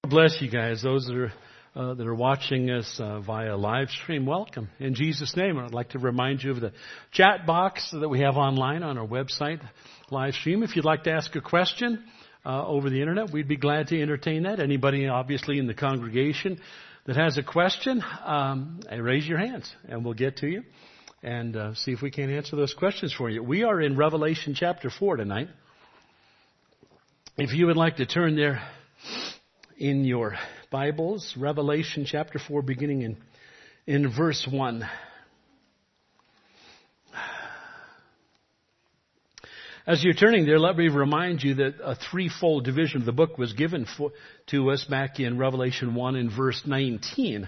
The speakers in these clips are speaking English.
Bless you guys. Those that are watching us via live stream, welcome. In Jesus' name, I'd like to remind you of the chat box that we have online on our website, live stream. If you'd like to ask a question over the internet, we'd be glad to entertain that. Anybody, obviously, in the congregation that has a question, raise your hands, and we'll get to you and see if we can answer those questions for you. We are in Revelation chapter 4 tonight. If you would like to turn there in your Bibles, Revelation chapter 4, beginning in verse 1. As you're turning there, let me remind you that a threefold division of the book was given to us back in Revelation 1 in verse 19,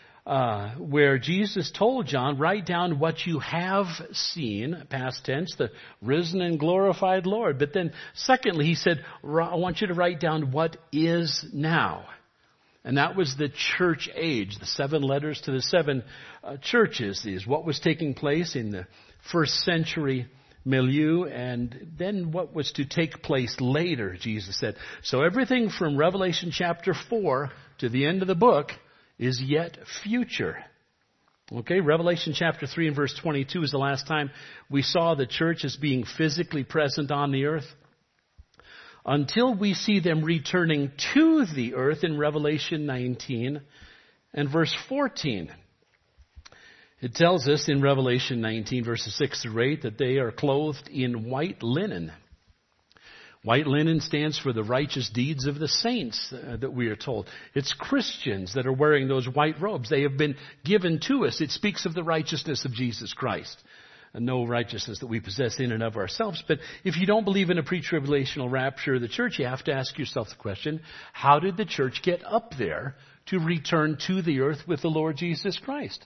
where Jesus told John, write down what you have seen, past tense, the risen and glorified Lord. But then secondly, he said, I want you to write down what is now. And that was the church age, the 7 letters to the 7 churches, is what was taking place in the first century milieu, and then what was to take place later, Jesus said. So everything from Revelation chapter 4 to the end of the book is yet future. Okay, Revelation chapter 3 and verse 22 is the last time we saw the church as being physically present on the earth. Until we see them returning to the earth in Revelation 19 and verse 14. It tells us in Revelation 19 verses 6 through 8 that they are clothed in white linen. White linen stands for the righteous deeds of the saints that we are told. It's Christians that are wearing those white robes. They have been given to us. It speaks of the righteousness of Jesus Christ. No righteousness that we possess in and of ourselves. But if you don't believe in a pre-tribulational rapture of the church, you have to ask yourself the question, how did the church get up there to return to the earth with the Lord Jesus Christ?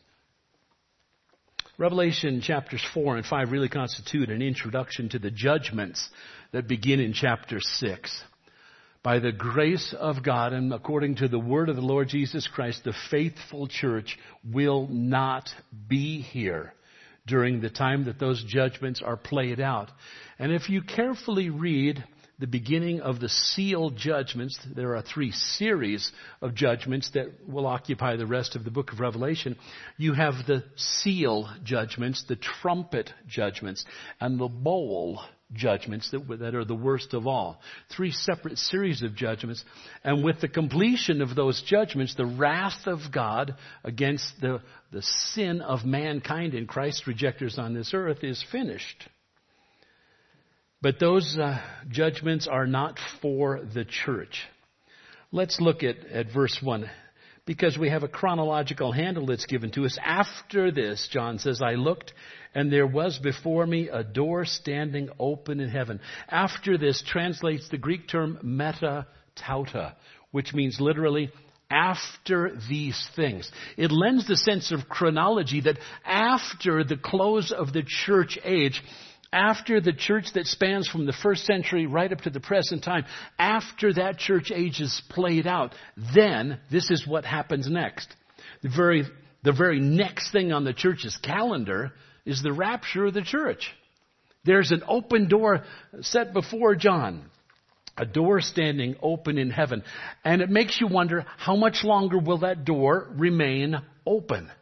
Revelation chapters 4 and 5 really constitute an introduction to the judgments that begin in chapter 6. By the grace of God and according to the word of the Lord Jesus Christ, the faithful church will not be here during the time that those judgments are played out. And if you carefully read the beginning of the seal judgments, there are 3 series of judgments that will occupy the rest of the book of Revelation. You have the seal judgments, the trumpet judgments, and the bowl judgments that are the worst of all. 3 separate series of judgments. And with the completion of those judgments, the wrath of God against the sin of mankind and Christ's rejectors on this earth is finished. But those judgments are not for the church. Let's look at verse 1. Because we have a chronological handle that's given to us. After this, John says, I looked, and there was before me a door standing open in heaven. After this translates the Greek term meta tauta, which means literally after these things. It lends the sense of chronology that after the close of the church age, after the church that spans from the first century right up to the present time, after that church age is played out, then this is what happens next. The very next thing on the church's calendar is the rapture of the church. There's an open door set before John. A door standing open in heaven. And it makes you wonder, how much longer will that door remain open?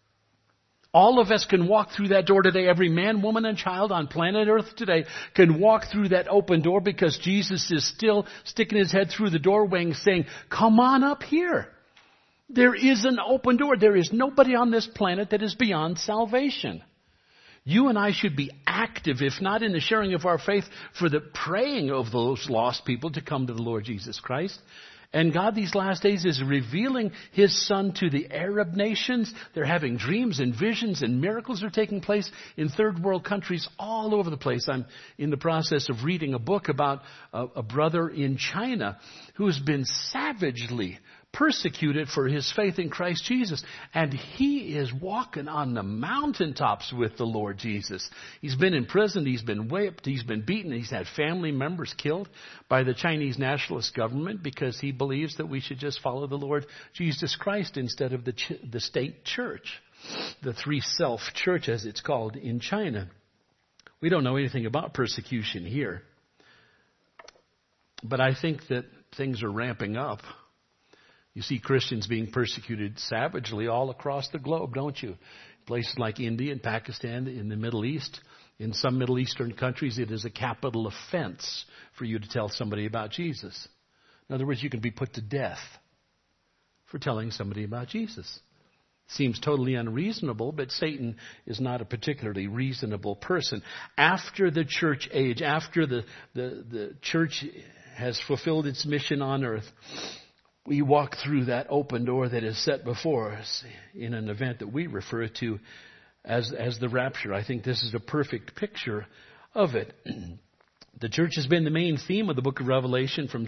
All of us can walk through that door today. Every man, woman, and child on planet Earth today can walk through that open door because Jesus is still sticking his head through the doorway and saying, come on up here. There is an open door. There is nobody on this planet that is beyond salvation. You and I should be active, if not in the sharing of our faith, for the praying of those lost people to come to the Lord Jesus Christ. And God these last days is revealing His Son to the Arab nations. They're having dreams and visions, and miracles are taking place in third world countries all over the place. I'm in the process of reading a book about a brother in China who has been savagely persecuted for his faith in Christ Jesus. And he is walking on the mountaintops with the Lord Jesus. He's been in prison, he's been whipped, he's been beaten, he's had family members killed by the Chinese nationalist government because he believes that we should just follow the Lord Jesus Christ instead of the state church, the three-self church as it's called in China. We don't know anything about persecution here. But I think that things are ramping up. You see Christians being persecuted savagely all across the globe, don't you? Places like India and Pakistan, in the Middle East. In some Middle Eastern countries, it is a capital offense for you to tell somebody about Jesus. In other words, you can be put to death for telling somebody about Jesus. Seems totally unreasonable, but Satan is not a particularly reasonable person. After the church age, after the church has fulfilled its mission on earth, we walk through that open door that is set before us in an event that we refer to as the rapture. I think this is a perfect picture of it. The church has been the main theme of the book of Revelation from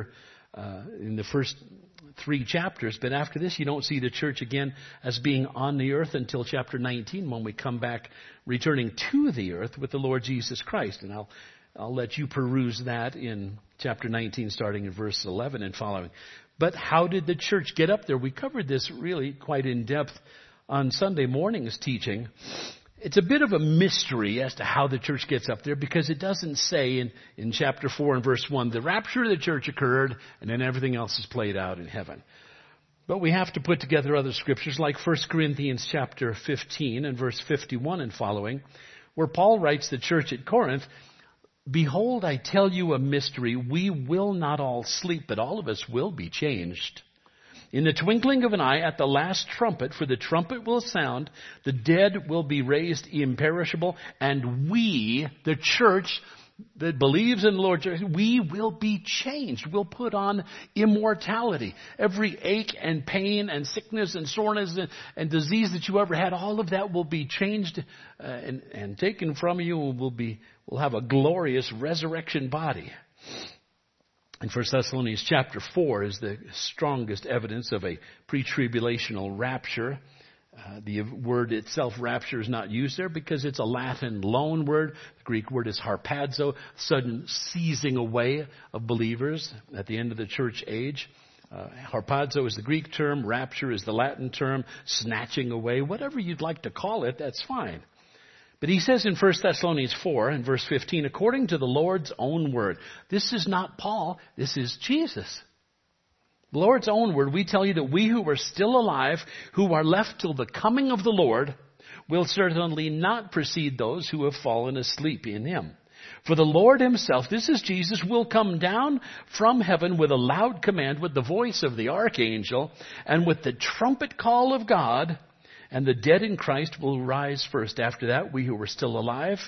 in the first 3 chapters, but after this you don't see the church again as being on the earth until chapter 19, when we come back returning to the earth with the Lord Jesus Christ. And I'll let you peruse that in chapter 19 starting in verse 11 and following. But how did the church get up there? We covered this really quite in depth on Sunday morning's teaching. It's a bit of a mystery as to how the church gets up there, because it doesn't say in chapter 4 and verse 1, the rapture of the church occurred and then everything else is played out in heaven. But we have to put together other scriptures like 1 Corinthians chapter 15 and verse 51 and following, where Paul writes the church at Corinth, "Behold, I tell you a mystery. We will not all sleep, but all of us will be changed. In the twinkling of an eye, at the last trumpet, for the trumpet will sound, the dead will be raised imperishable, and we, the church that believes in the Lord Jesus, we will be changed. We'll put on immortality. Every ache and pain and sickness and soreness and disease that you ever had, all of that will be changed and taken from you. We'll have a glorious resurrection body." In 1 Thessalonians chapter 4 is the strongest evidence of a pre-tribulational rapture. The word itself, rapture, is not used there because it's a Latin loan word. The Greek word is harpazo, sudden seizing away of believers at the end of the church age. Harpazo is the Greek term, rapture is the Latin term, snatching away. Whatever you'd like to call it, that's fine. But he says in 1 Thessalonians 4 and verse 15, according to the Lord's own word. This is not Paul, this is Jesus. The Lord's own word, we tell you that we who are still alive, who are left till the coming of the Lord, will certainly not precede those who have fallen asleep in him. For the Lord himself, this is Jesus, will come down from heaven with a loud command, with the voice of the archangel, and with the trumpet call of God. And the dead in Christ will rise first. After that, we who are still alive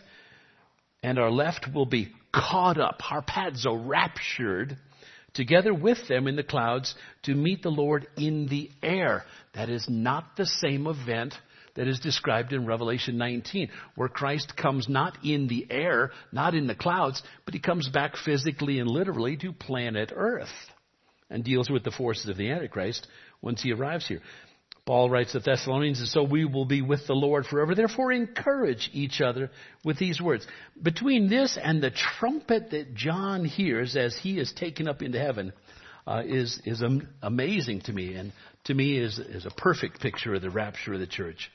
and are left will be caught up, harpazo, raptured, together with them in the clouds to meet the Lord in the air. That is not the same event that is described in Revelation 19, where Christ comes not in the air, not in the clouds, but he comes back physically and literally to planet Earth and deals with the forces of the Antichrist once he arrives here. Paul writes to Thessalonians, and so we will be with the Lord forever. Therefore, encourage each other with these words. Between this and the trumpet that John hears as he is taken up into heaven is amazing to me, and to me is a perfect picture of the rapture of the church.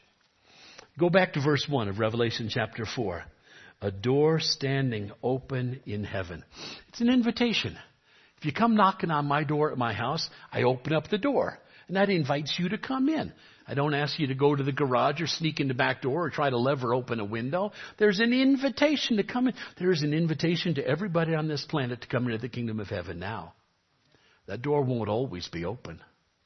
Go back to verse 1 of Revelation chapter 4. A door standing open in heaven. It's an invitation. If you come knocking on my door at my house, I open up the door. And that invites you to come in. I don't ask you to go to the garage or sneak in the back door or try to lever open a window. There's an invitation to come in. There's an invitation to everybody on this planet to come into the kingdom of heaven now. That door won't always be open.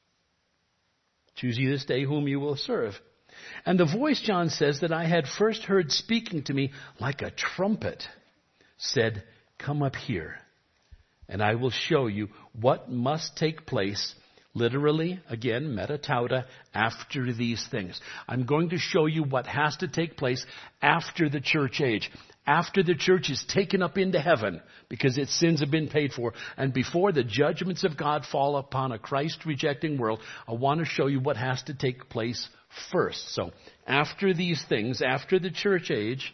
Choose ye this day whom you will serve. And the voice, John says, that I had first heard speaking to me like a trumpet said, "Come up here, and I will show you what must take place." Literally, again, metatauta, after these things. I'm going to show you what has to take place after the church age. After the church is taken up into heaven because its sins have been paid for. And before the judgments of God fall upon a Christ-rejecting world, I want to show you what has to take place first. So, after these things, after the church age,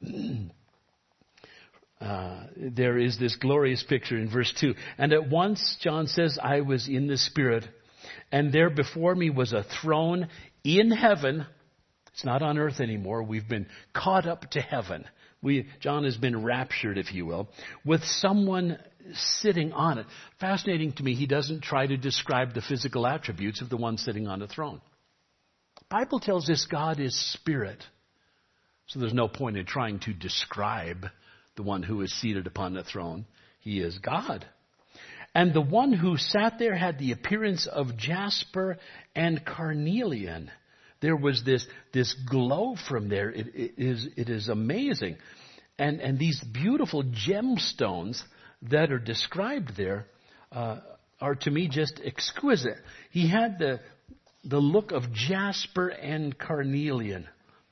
there is this glorious picture in verse 2. And at once, John says, I was in the Spirit, and there before me was a throne in heaven. It's not on earth anymore. We've been caught up to heaven. John has been raptured, if you will, with someone sitting on it. Fascinating to me, he doesn't try to describe the physical attributes of the one sitting on the throne. The Bible tells us God is spirit. So there's no point in trying to describe the one who is seated upon the throne. He is God. And the one who sat there had the appearance of jasper and carnelian. There was this glow from there. It is amazing. And these beautiful gemstones that are described there are to me just exquisite. He had the look of jasper and carnelian.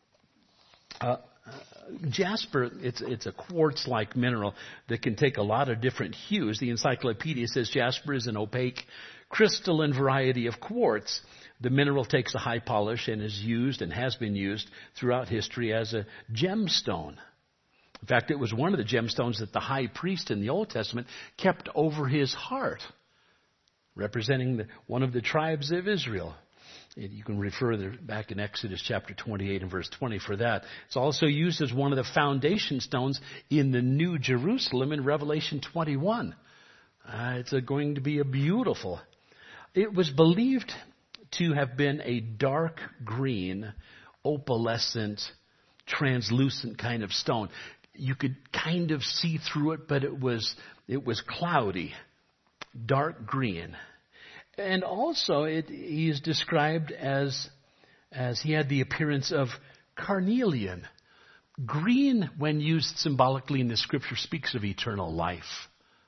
Jasper, it's a quartz-like mineral that can take a lot of different hues. The encyclopedia says jasper is an opaque crystalline variety of quartz. The mineral takes a high polish and is used and has been used throughout history as a gemstone. In fact, it was one of the gemstones that the high priest in the Old Testament kept over his heart, representing one of the tribes of Israel. You can refer back in Exodus chapter 28 and verse 20 for that. It's also used as one of the foundation stones in the New Jerusalem in Revelation 21. It's going to be a beautiful. It was believed to have been a dark green, opalescent, translucent kind of stone. You could kind of see through it, but it was cloudy, dark green. And also, he is described as he had the appearance of carnelian. Green, when used symbolically in the Scripture, speaks of eternal life.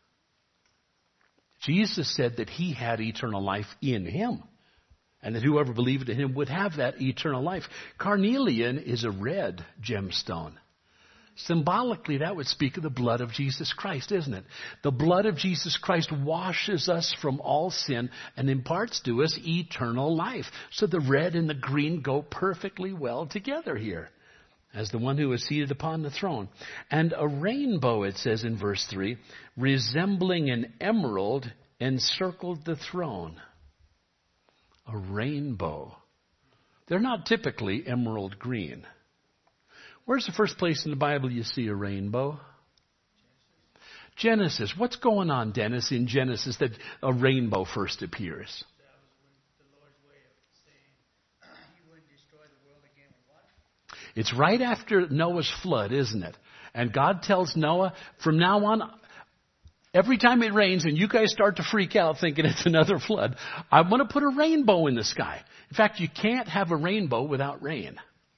Jesus said that he had eternal life in him, and that whoever believed in him would have that eternal life. Carnelian is a red gemstone. Symbolically, that would speak of the blood of Jesus Christ, isn't it? The blood of Jesus Christ washes us from all sin and imparts to us eternal life. So the red and the green go perfectly well together here as the one who is seated upon the throne. And a rainbow, it says in verse 3, resembling an emerald encircled the throne. A rainbow. They're not typically emerald green. Where's the first place in the Bible you see a rainbow? Genesis. What's going on, Dennis, in Genesis that a rainbow first appears? That was the Lord's way of saying he wouldn't destroy the world again with water. It's right after Noah's flood, isn't it? And God tells Noah, from now on, every time it rains and you guys start to freak out thinking it's another flood, I'm going to put a rainbow in the sky. In fact, you can't have a rainbow without rain.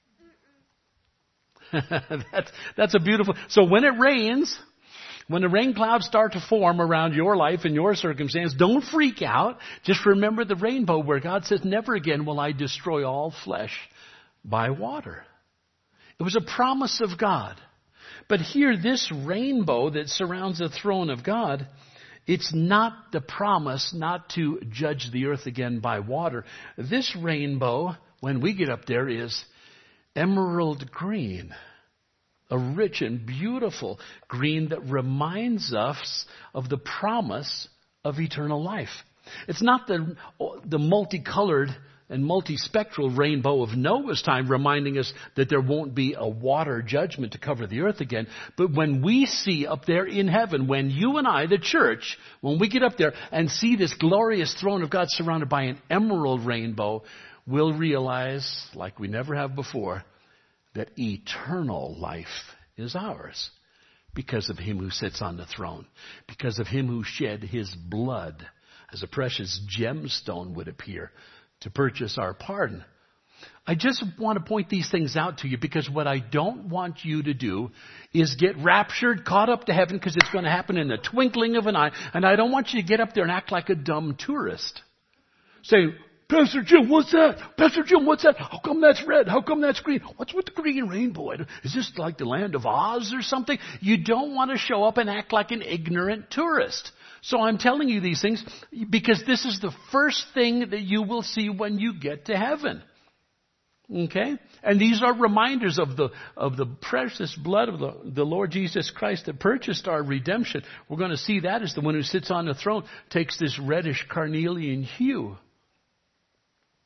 That's a beautiful. So when it rains, when the rain clouds start to form around your life and your circumstance, don't freak out. Just remember the rainbow where God says, never again will I destroy all flesh by water. It was a promise of God. But here, this rainbow that surrounds the throne of God, it's not the promise not to judge the earth again by water. This rainbow, when we get up there, is emerald green, a rich and beautiful green that reminds us of the promise of eternal life. It's not the multicolored and multispectral rainbow of Noah's time reminding us that there won't be a water judgment to cover the earth again. But when we see up there in heaven, when you and I, the church, when we get up there and see this glorious throne of God surrounded by an emerald rainbow, we'll realize, like we never have before, that eternal life is ours because of him who sits on the throne, because of him who shed his blood as a precious gemstone would appear to purchase our pardon. I just want to point these things out to you because what I don't want you to do is get raptured, caught up to heaven, because it's going to happen in the twinkling of an eye. And I don't want you to get up there and act like a dumb tourist. Say, Pastor Jim, what's that? Pastor Jim, what's that? How come that's red? How come that's green? What's with the green rainbow? Is this like the land of Oz or something? You don't want to show up and act like an ignorant tourist. So I'm telling you these things because this is the first thing that you will see when you get to heaven. Okay? And these are reminders of the precious blood of the Lord Jesus Christ that purchased our redemption. We're going to see that as the one who sits on the throne takes this reddish carnelian hue.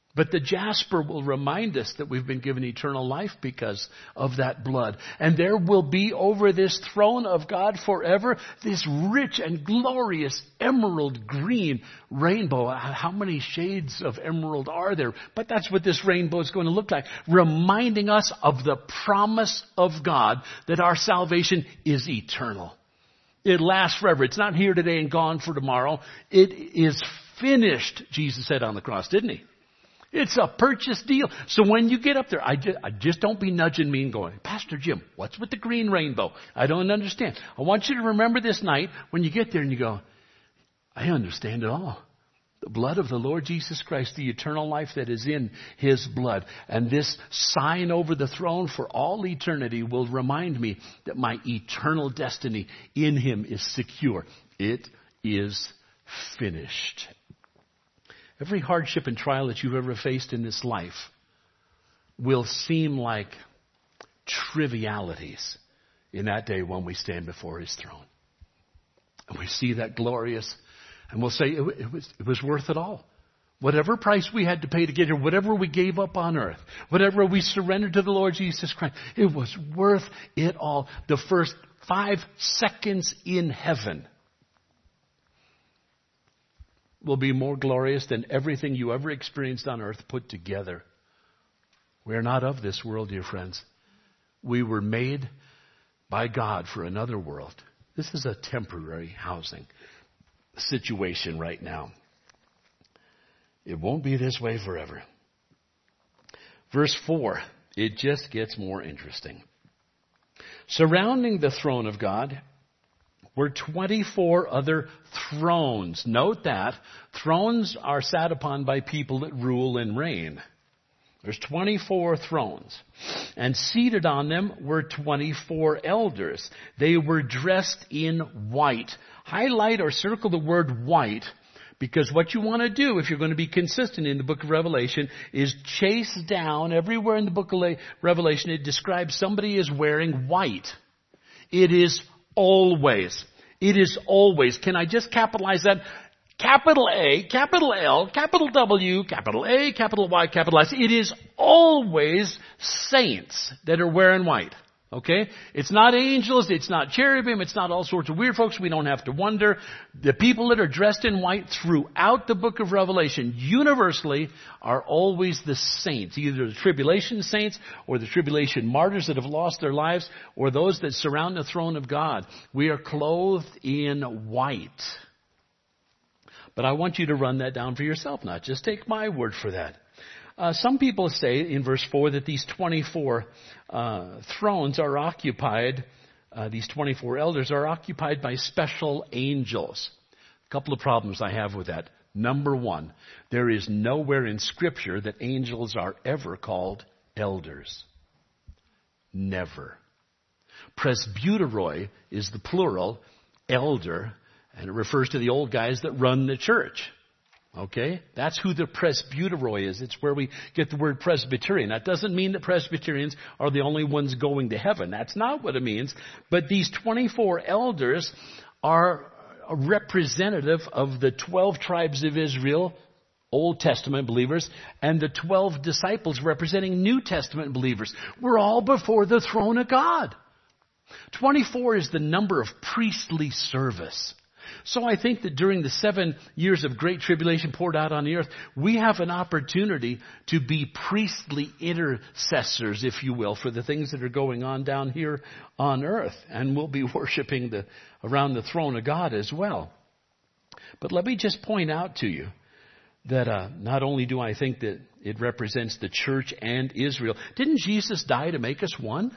But the jasper will remind us that we've been given eternal life because of that blood. And there will be over this throne of God forever this rich and glorious emerald green rainbow. How many shades of emerald are there? But that's what this rainbow is going to look like, reminding us of the promise of God that our salvation is eternal. It lasts forever. It's not here today and gone for tomorrow. It is finished, Jesus said on the cross, didn't he? It's a purchase deal. So when you get up there, I just don't be nudging me and going, Pastor Jim, what's with the green rainbow? I don't understand. I want you to remember this night when you get there and you go, I understand it all. The blood of the Lord Jesus Christ, the eternal life that is in His blood. And this sign over the throne for all eternity will remind me that my eternal destiny in Him is secure. It is finished. Every hardship and trial that you've ever faced in this life will seem like trivialities in that day when we stand before His throne. And we see that glorious, and we'll say it was worth it all. Whatever price we had to pay to get here, whatever we gave up on earth, whatever we surrendered to the Lord Jesus Christ, it was worth it all. The first 5 seconds in heaven will be more glorious than everything you ever experienced on earth put together. We are not of this world, dear friends. We were made by God for another world. This is a temporary housing situation right now. It won't be this way forever. Verse 4, it just gets more interesting. Surrounding the throne of God were 24 other thrones. Note that. Thrones are sat upon by people that rule and reign. There's 24 thrones. And seated on them were 24 elders. They were dressed in white. Highlight or circle the word white, because what you want to do if you're going to be consistent in the book of Revelation is chase down everywhere in the book of Revelation it describes somebody as wearing white. It is always. It is always. Can I just capitalize that? Capital A, capital L, capital W, capital A, capital Y, capital S. It is always saints that are wearing white. Okay? It's not angels, it's not cherubim, it's not all sorts of weird folks. We don't have to wonder. The people that are dressed in white throughout the book of Revelation universally are always the saints. Either the tribulation saints or the tribulation martyrs that have lost their lives or those that surround the throne of God. We are clothed in white. But I want you to run that down for yourself, not just take my word for that. Some people say in verse 4 that these 24 thrones are occupied, these 24 elders are occupied by special angels. A couple of problems I have with that. Number one, there is nowhere in Scripture that angels are ever called elders. Never. Presbyteroi is the plural, elder, and it refers to the old guys that run the church. Okay? That's who the presbyteroi is. It's where we get the word Presbyterian. That doesn't mean that Presbyterians are the only ones going to heaven. That's not what it means. But these 24 elders are a representative of the 12 tribes of Israel, Old Testament believers, and the 12 disciples representing New Testament believers. We're all before the throne of God. 24 is the number of priestly service. So I think that during the 7 years of great tribulation poured out on the earth, we have an opportunity to be priestly intercessors, if you will, for the things that are going on down here on earth. And we'll be worshiping around the throne of God as well. But let me just point out to you that not only do I think that it represents the church and Israel, didn't Jesus die to make us one?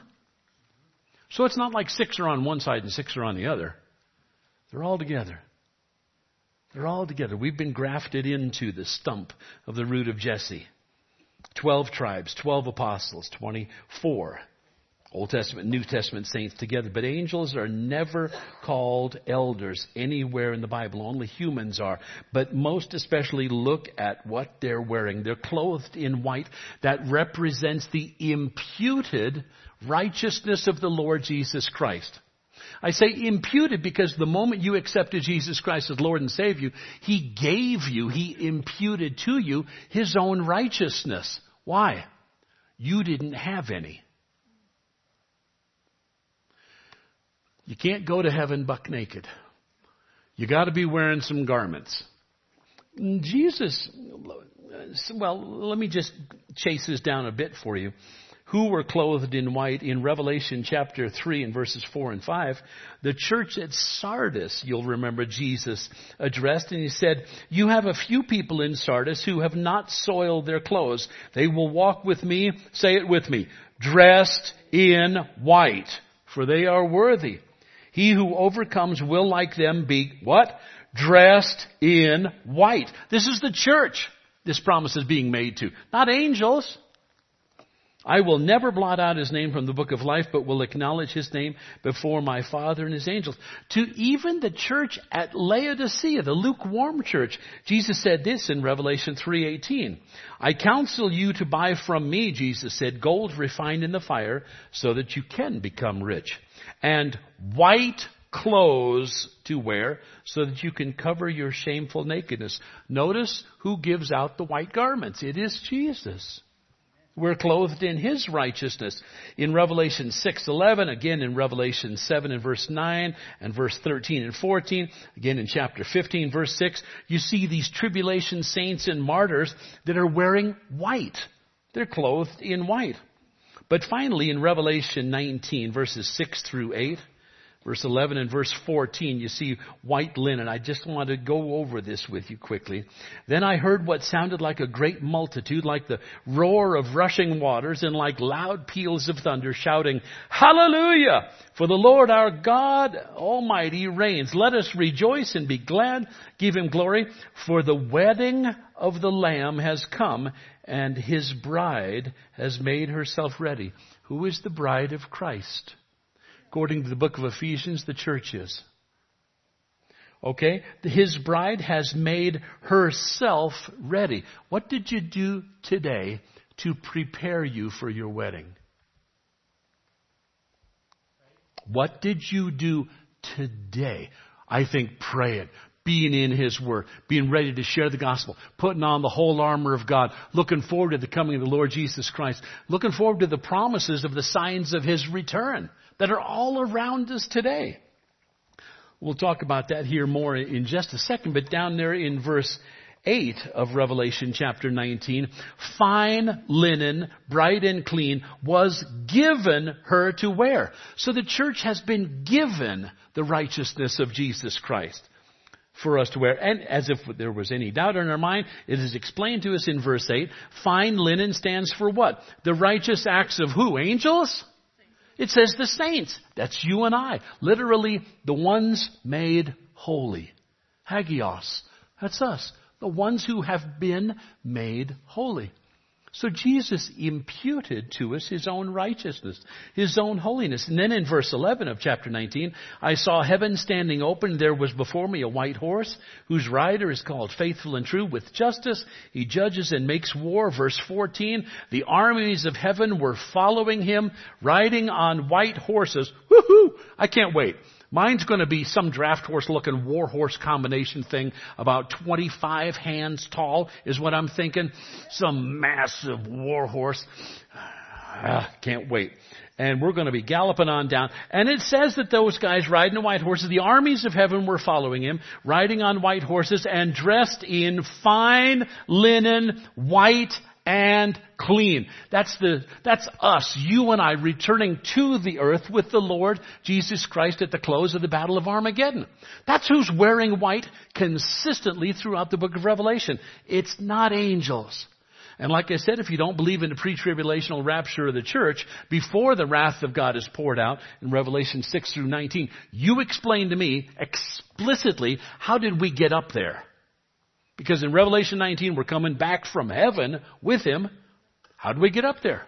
So it's not like 6 are on one side and 6 are on the other. They're all together. They're all together. We've been grafted into the stump of the root of Jesse. 12 tribes, 12 apostles, 24 Old Testament, New Testament saints together. But angels are never called elders anywhere in the Bible. Only humans are. But most especially look at what they're wearing. They're clothed in white. That represents the imputed righteousness of the Lord Jesus Christ. I say imputed because the moment you accepted Jesus Christ as Lord and Savior, He gave you, He imputed to you His own righteousness. Why? You didn't have any. You can't go to heaven buck naked. You got to be wearing some garments. Jesus, well, let me just chase this down a bit for you. Who were clothed in white in Revelation chapter 3 and verses 4 and 5. The church at Sardis, you'll remember Jesus addressed, and He said, you have a few people in Sardis who have not soiled their clothes. They will walk with me, say it with me, dressed in white, for they are worthy. He who overcomes will like them be, what? Dressed in white. This is the church this promise is being made to, not angels. I will never blot out His name from the book of life, but will acknowledge His name before my Father and His angels. To even the church at Laodicea, the lukewarm church, Jesus said this in Revelation 3:18. I counsel you to buy from me, Jesus said, gold refined in the fire, so that you can become rich, and white clothes to wear, so that you can cover your shameful nakedness. Notice who gives out the white garments. It is Jesus. We're clothed in His righteousness. In Revelation 6:11, again in Revelation 7 and verse 9, and verse 13 and 14, again in chapter 15, verse 6, you see these tribulation saints and martyrs that are wearing white. They're clothed in white. But finally, in Revelation 19, verses 6 through 8, verse 11 and verse 14, you see white linen. I just want to go over this with you quickly. Then I heard what sounded like a great multitude, like the roar of rushing waters, and like loud peals of thunder, shouting, Hallelujah! For the Lord our God Almighty reigns. Let us rejoice and be glad, give Him glory, for the wedding of the Lamb has come, and His bride has made herself ready. Who is the bride of Christ? According to the book of Ephesians, the church is. Okay? His bride has made herself ready. What did you do today to prepare you for your wedding? What did you do today? I think praying, being in His Word, being ready to share the gospel, putting on the whole armor of God, looking forward to the coming of the Lord Jesus Christ, looking forward to the promises of the signs of His return that are all around us today. We'll talk about that here more in just a second, but down there in verse 8 of Revelation chapter 19, fine linen, bright and clean, was given her to wear. So the church has been given the righteousness of Jesus Christ for us to wear. And as if there was any doubt in our mind, it is explained to us in verse 8, fine linen stands for what? The righteous acts of who? Angels? It says the saints. That's you and I. Literally, the ones made holy. Hagios. That's us. The ones who have been made holy. So Jesus imputed to us His own righteousness, His own holiness. And then in verse 11 of chapter 19, I saw heaven standing open. There was before me a white horse, whose rider is called Faithful and True. With justice He judges and makes war. Verse 14, the armies of heaven were following Him, riding on white horses. Woohoo! I can't wait. Mine's going to be some draft horse looking war horse combination thing about 25 hands tall is what I'm thinking. Some massive war horse. Can't wait. And we're going to be galloping on down. And it says that those guys riding on white horses, the armies of heaven were following Him, riding on white horses and dressed in fine linen, white and clean. That's us, you and I, returning to the earth with the Lord Jesus Christ at the close of the Battle of Armageddon. That's who's wearing white consistently throughout the book of Revelation. It's not angels. And like I said, if you don't believe in the pre-tribulational rapture of the church, before the wrath of God is poured out in Revelation 6 through 19, you explain to me explicitly, how did we get up there? Because in Revelation 19, we're coming back from heaven with Him. How do we get up there?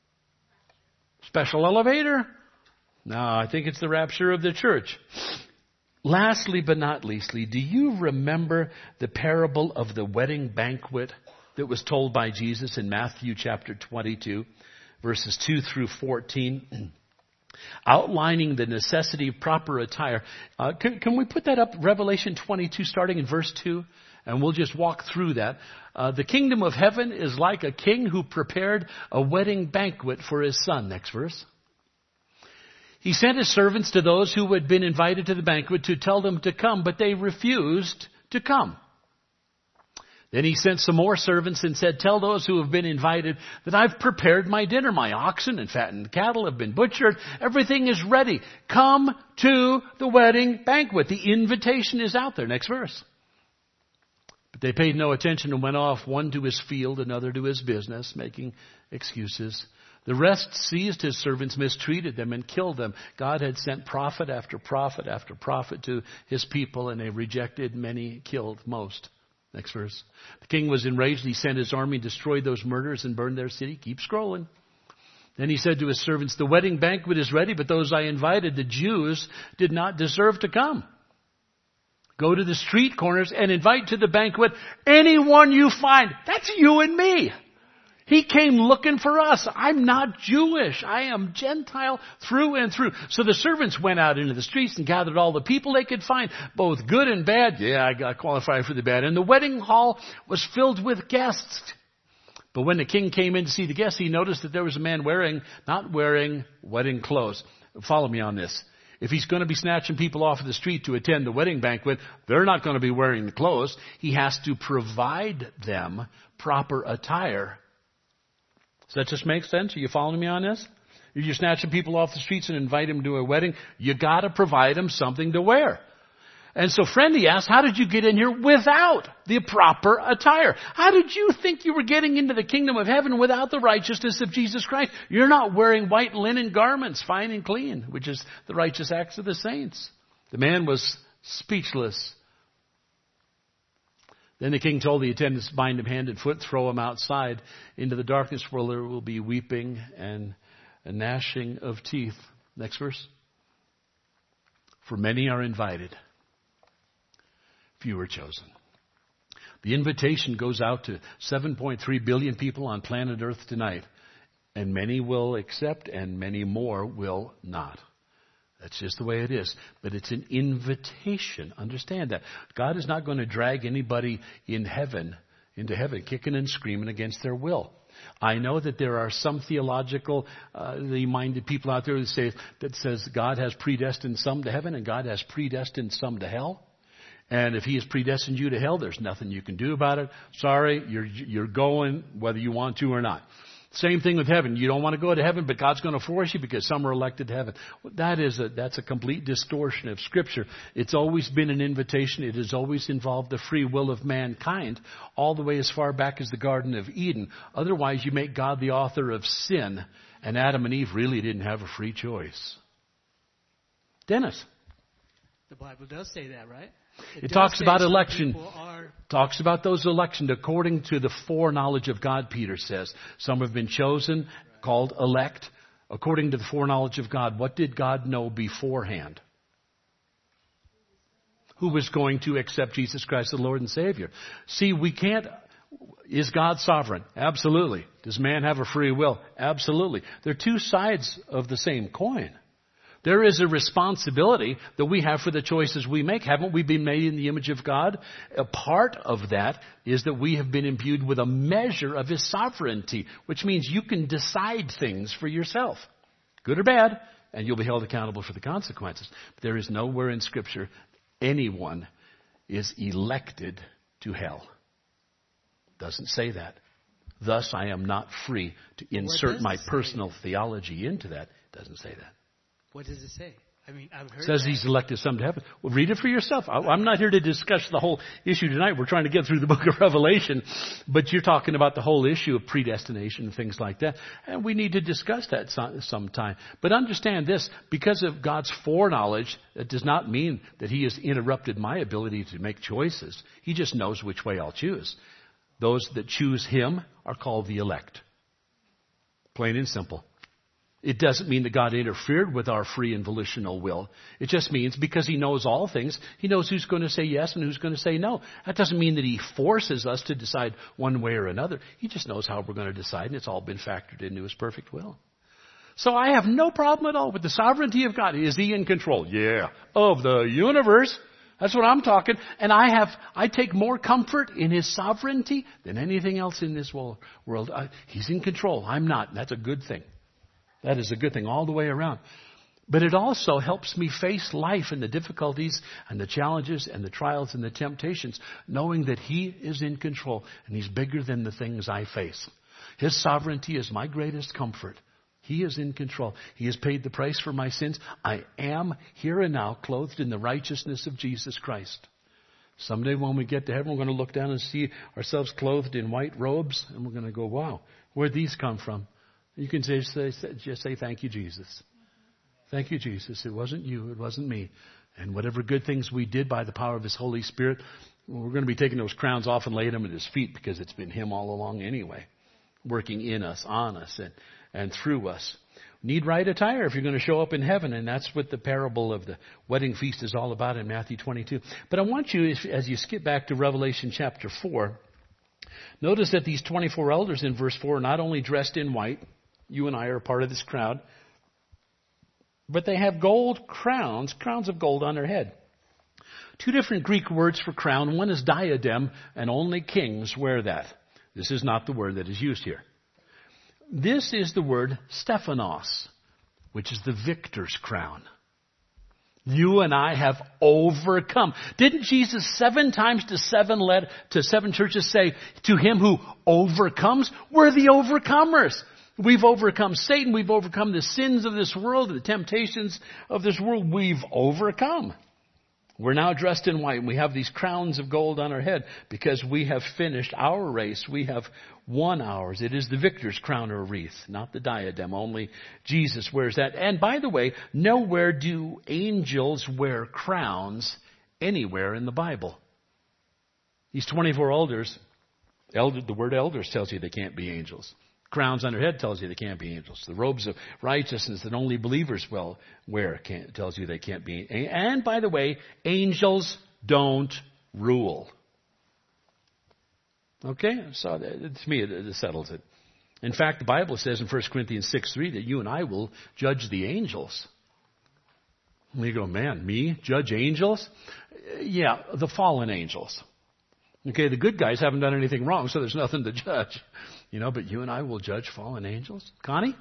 Special elevator? No, I think it's the rapture of the church. Lastly but not leastly, do you remember the parable of the wedding banquet that was told by Jesus in Matthew chapter 22, verses 2 through 14? outlining the necessity of proper attire. Can we put that up? Revelation 22, starting in verse 2, and we'll just walk through that. The kingdom of heaven is like a king who prepared a wedding banquet for his son. Next verse. He sent his servants to those who had been invited to the banquet to tell them to come, but they refused to come. Then he sent some more servants and said, tell those who have been invited that I've prepared my dinner. My oxen and fattened cattle have been butchered. Everything is ready. Come to the wedding banquet. The invitation is out there. Next verse. But they paid no attention and went off, one to his field, another to his business, making excuses. The rest seized his servants, mistreated them, and killed them. God had sent prophet after prophet after prophet to his people, and they rejected many, killed most. Next verse. The king was enraged. He sent his army, destroyed those murderers, and burned their city. Keep scrolling. Then he said to his servants, the wedding banquet is ready, but those I invited, the Jews, did not deserve to come. Go to the street corners and invite to the banquet anyone you find. That's you and me. He came looking for us. I'm not Jewish. I am Gentile through and through. So the servants went out into the streets and gathered all the people they could find, both good and bad. Yeah, I got qualified for the bad. And the wedding hall was filled with guests. But when the king came in to see the guests, he noticed that there was a man not wearing wedding clothes. Follow me on this. If he's going to be snatching people off of the street to attend the wedding banquet, they're not going to be wearing the clothes. He has to provide them proper attire. Does that just make sense? Are you following me on this? If you're snatching people off the streets and invite them to a wedding, you got to provide them something to wear. And so Friendy asked, how did you get in here without the proper attire? How did you think you were getting into the kingdom of heaven without the righteousness of Jesus Christ? You're not wearing white linen garments, fine and clean, which is the righteous acts of the saints. The man was speechless. Then the king told the attendants, bind him hand and foot, throw him outside into the darkness where there will be weeping and a gnashing of teeth. Next verse. For many are invited, few are chosen. The invitation goes out to 7.3 billion people on planet Earth tonight, and many will accept and many more will not. That's just the way it is. But it's an invitation. Understand that. God is not going to drag anybody into heaven, kicking and screaming against their will. I know that there are some theologically minded people out there that says God has predestined some to heaven and God has predestined some to hell. And if he has predestined you to hell, there's nothing you can do about it. Sorry, you're going whether you want to or not. Same thing with heaven. You don't want to go to heaven, but God's going to force you because some are elected to heaven. That's a complete distortion of Scripture. It's always been an invitation. It has always involved the free will of mankind, all the way as far back as the Garden of Eden. Otherwise, you make God the author of sin, and Adam and Eve really didn't have a free choice. Dennis. The Bible does say that, right? It talks about election. Talks about those elections according to the foreknowledge of God, Peter says. Some have been chosen, called elect, according to the foreknowledge of God. What did God know beforehand? Who was going to accept Jesus Christ the Lord and Savior? See, we can't... Is God sovereign? Absolutely. Does man have a free will? Absolutely. They're two sides of the same coin. There is a responsibility that we have for the choices we make. Haven't we been made in the image of God? A part of that is that we have been imbued with a measure of His sovereignty, which means you can decide things for yourself, good or bad, and you'll be held accountable for the consequences. But there is nowhere in Scripture anyone is elected to hell. Doesn't say that. Thus, I am not free to insert my personal theology into that. Doesn't say that. What does it say? I mean, I've heard. It says He's elected some to heaven. Well, read it for yourself. I'm not here to discuss the whole issue tonight. We're trying to get through the book of Revelation. But you're talking about the whole issue of predestination and things like that. And we need to discuss that sometime. But understand this. Because of God's foreknowledge, that does not mean that He has interrupted my ability to make choices. He just knows which way I'll choose. Those that choose Him are called the elect. Plain and simple. It doesn't mean that God interfered with our free and volitional will. It just means because He knows all things, He knows who's going to say yes and who's going to say no. That doesn't mean that He forces us to decide one way or another. He just knows how we're going to decide, and it's all been factored into His perfect will. So I have no problem at all with the sovereignty of God. Is He in control? Yeah. Of the universe. That's what I'm talking. And I take more comfort in His sovereignty than anything else in this world. He's in control. I'm not. That's a good thing. That is a good thing all the way around. But it also helps me face life and the difficulties and the challenges and the trials and the temptations, knowing that He is in control and He's bigger than the things I face. His sovereignty is my greatest comfort. He is in control. He has paid the price for my sins. I am here and now clothed in the righteousness of Jesus Christ. Someday when we get to heaven, we're going to look down and see ourselves clothed in white robes, and we're going to go, wow, where'd these come from? You can just say, thank you, Jesus. Thank you, Jesus. It wasn't you. It wasn't me. And whatever good things we did by the power of His Holy Spirit, we're going to be taking those crowns off and laying them at His feet, because it's been Him all along anyway, working in us, on us, and through us. Need right attire if you're going to show up in heaven, and that's what the parable of the wedding feast is all about in Matthew 22. But I want you, as you skip back to Revelation chapter 4, notice that these 24 elders in verse 4 are not only dressed in white, you and I are part of this crowd, but they have gold crowns of gold on their head. Two different Greek words for crown. One is diadem, and only kings wear that. This is not the word that is used here. This is the word Stephanos, which is the victor's crown. You and I have overcome. Didn't Jesus 7 times to 7 churches say, to him who overcomes? We're the overcomers. We've overcome Satan. We've overcome the sins of this world, the temptations of this world. We've overcome. We're now dressed in white, and we have these crowns of gold on our head because we have finished our race. We have won ours. It is the victor's crown or wreath, not the diadem. Only Jesus wears that. And by the way, nowhere do angels wear crowns anywhere in the Bible. These 24 elders, the word elders tells you they can't be angels. Crowns on their head tells you they can't be angels. The robes of righteousness that only believers will wear tells you they can't be. And by the way, angels don't rule. Okay? So to me, it settles it. In fact, the Bible says in 1 Corinthians 6:3 that you and I will judge the angels. And you go, man, me? Judge angels? Yeah, the fallen angels. Okay, the good guys haven't done anything wrong, so there's nothing to judge. But you and I will judge fallen angels. Connie?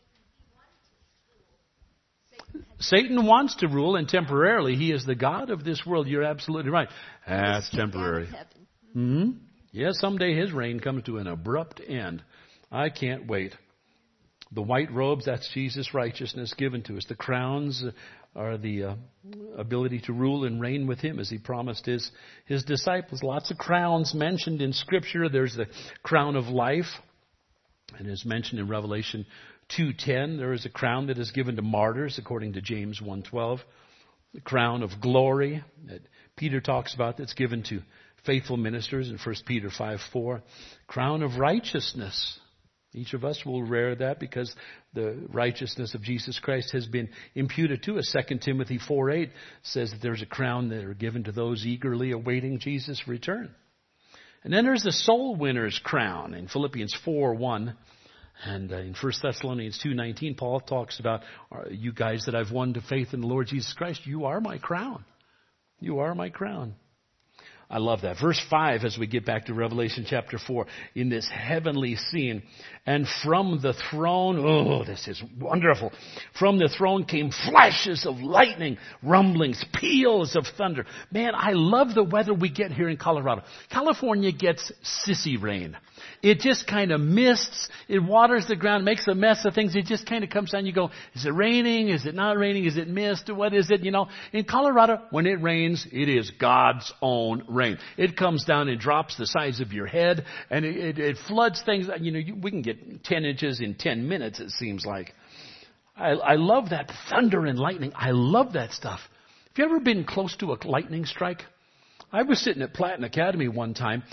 Satan wants to rule, and temporarily he is the God of this world. You're absolutely right. That's temporary. Mm-hmm. Yeah, someday his reign comes to an abrupt end. I can't wait. The white robes, that's Jesus' righteousness given to us. The crowns are the ability to rule and reign with him as he promised his disciples. Lots of crowns mentioned in Scripture. There's the crown of life, and is mentioned in Revelation 2:10. There is a crown that is given to martyrs, according to James 1:12. The crown of glory that Peter talks about, that's given to faithful ministers in 1 Peter 5:4. Crown of righteousness. Each of us will wear that because the righteousness of Jesus Christ has been imputed to us. 2 Timothy 4:8 says that there's a crown that are given to those eagerly awaiting Jesus' return. And then there's the soul winner's crown in Philippians 4:1. And in 1 Thessalonians 2:19, Paul talks about, you guys that I've won to faith in the Lord Jesus Christ, you are my crown. You are my crown. I love that. Verse 5, as we get back to Revelation chapter 4, in this heavenly scene. And from the throne, this is wonderful. From the throne came flashes of lightning, rumblings, peals of thunder. Man, I love the weather we get here in Colorado. California gets sissy rain. It just kind of mists. It waters the ground, makes a mess of things. It just kind of comes down. You go, is it raining? Is it not raining? Is it mist? What is it? In Colorado, when it rains, it is God's own rain. It comes down and drops the size of your head, and it floods things. We can get 10 inches in 10 minutes, it seems like. I love that thunder and lightning. I love that stuff. Have you ever been close to a lightning strike? I was sitting at Platten Academy one time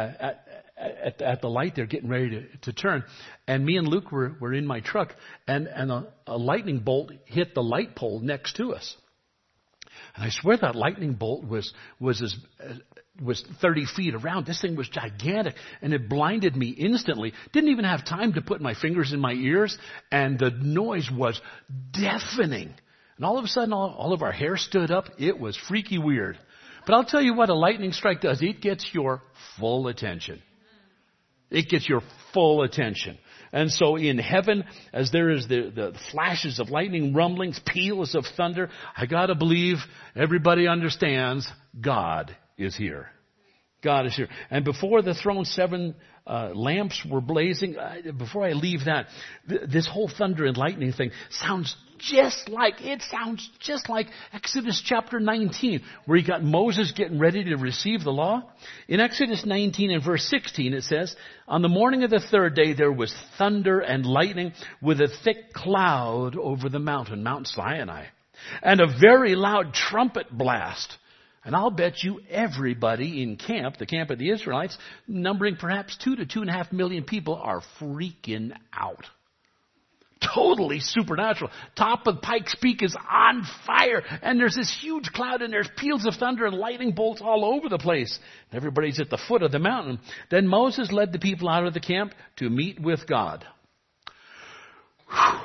at the light there, getting ready to turn, and me and Luke were in my truck, and a lightning bolt hit the light pole next to us. And I swear that lightning bolt was as was 30 feet around. This thing was gigantic, and it blinded me instantly. Didn't even have time to put my fingers in my ears, and the noise was deafening. And all of a sudden, all of our hair stood up. It was freaky weird. But I'll tell you what a lightning strike does. It gets your full attention. It gets your full attention. And so in heaven, as there is the flashes of lightning, rumblings, peals of thunder, I gotta believe everybody understands God is here. God is here. And before the throne, 7 lamps were blazing. Before I leave that, this whole thunder and lightning thing sounds just like Exodus chapter 19, where you got Moses getting ready to receive the law. In Exodus 19 and verse 16, it says, on the morning of the 3rd day, there was thunder and lightning with a thick cloud over the mountain, Mount Sinai, and a very loud trumpet blast. And I'll bet you everybody in camp, the camp of the Israelites, numbering perhaps 2 to 2.5 million people, are freaking out. Totally supernatural. Top of Pikes Peak is on fire, and there's this huge cloud, and there's peals of thunder and lightning bolts all over the place. Everybody's at the foot of the mountain. Then Moses led the people out of the camp to meet with God. Whew.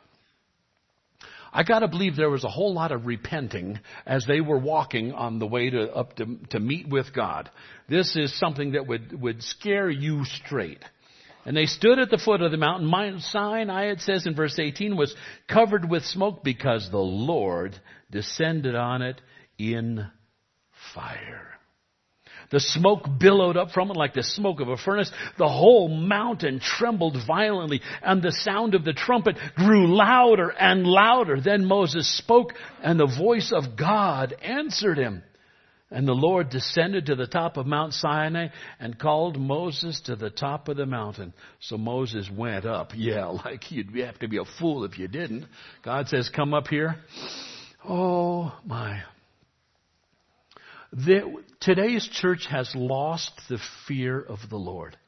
I gotta believe there was a whole lot of repenting as they were walking on the way to meet with God. This is something that would scare you straight. And they stood at the foot of the mountain. Mount Sinai, it says in verse 18, was covered with smoke because the Lord descended on it in fire. The smoke billowed up from it like the smoke of a furnace. The whole mountain trembled violently, and the sound of the trumpet grew louder and louder. Then Moses spoke, and the voice of God answered him. And the Lord descended to the top of Mount Sinai and called Moses to the top of the mountain. So Moses went up. Yeah, like you'd have to be a fool if you didn't. God says, come up here. Oh, my. Today's church has lost the fear of the Lord.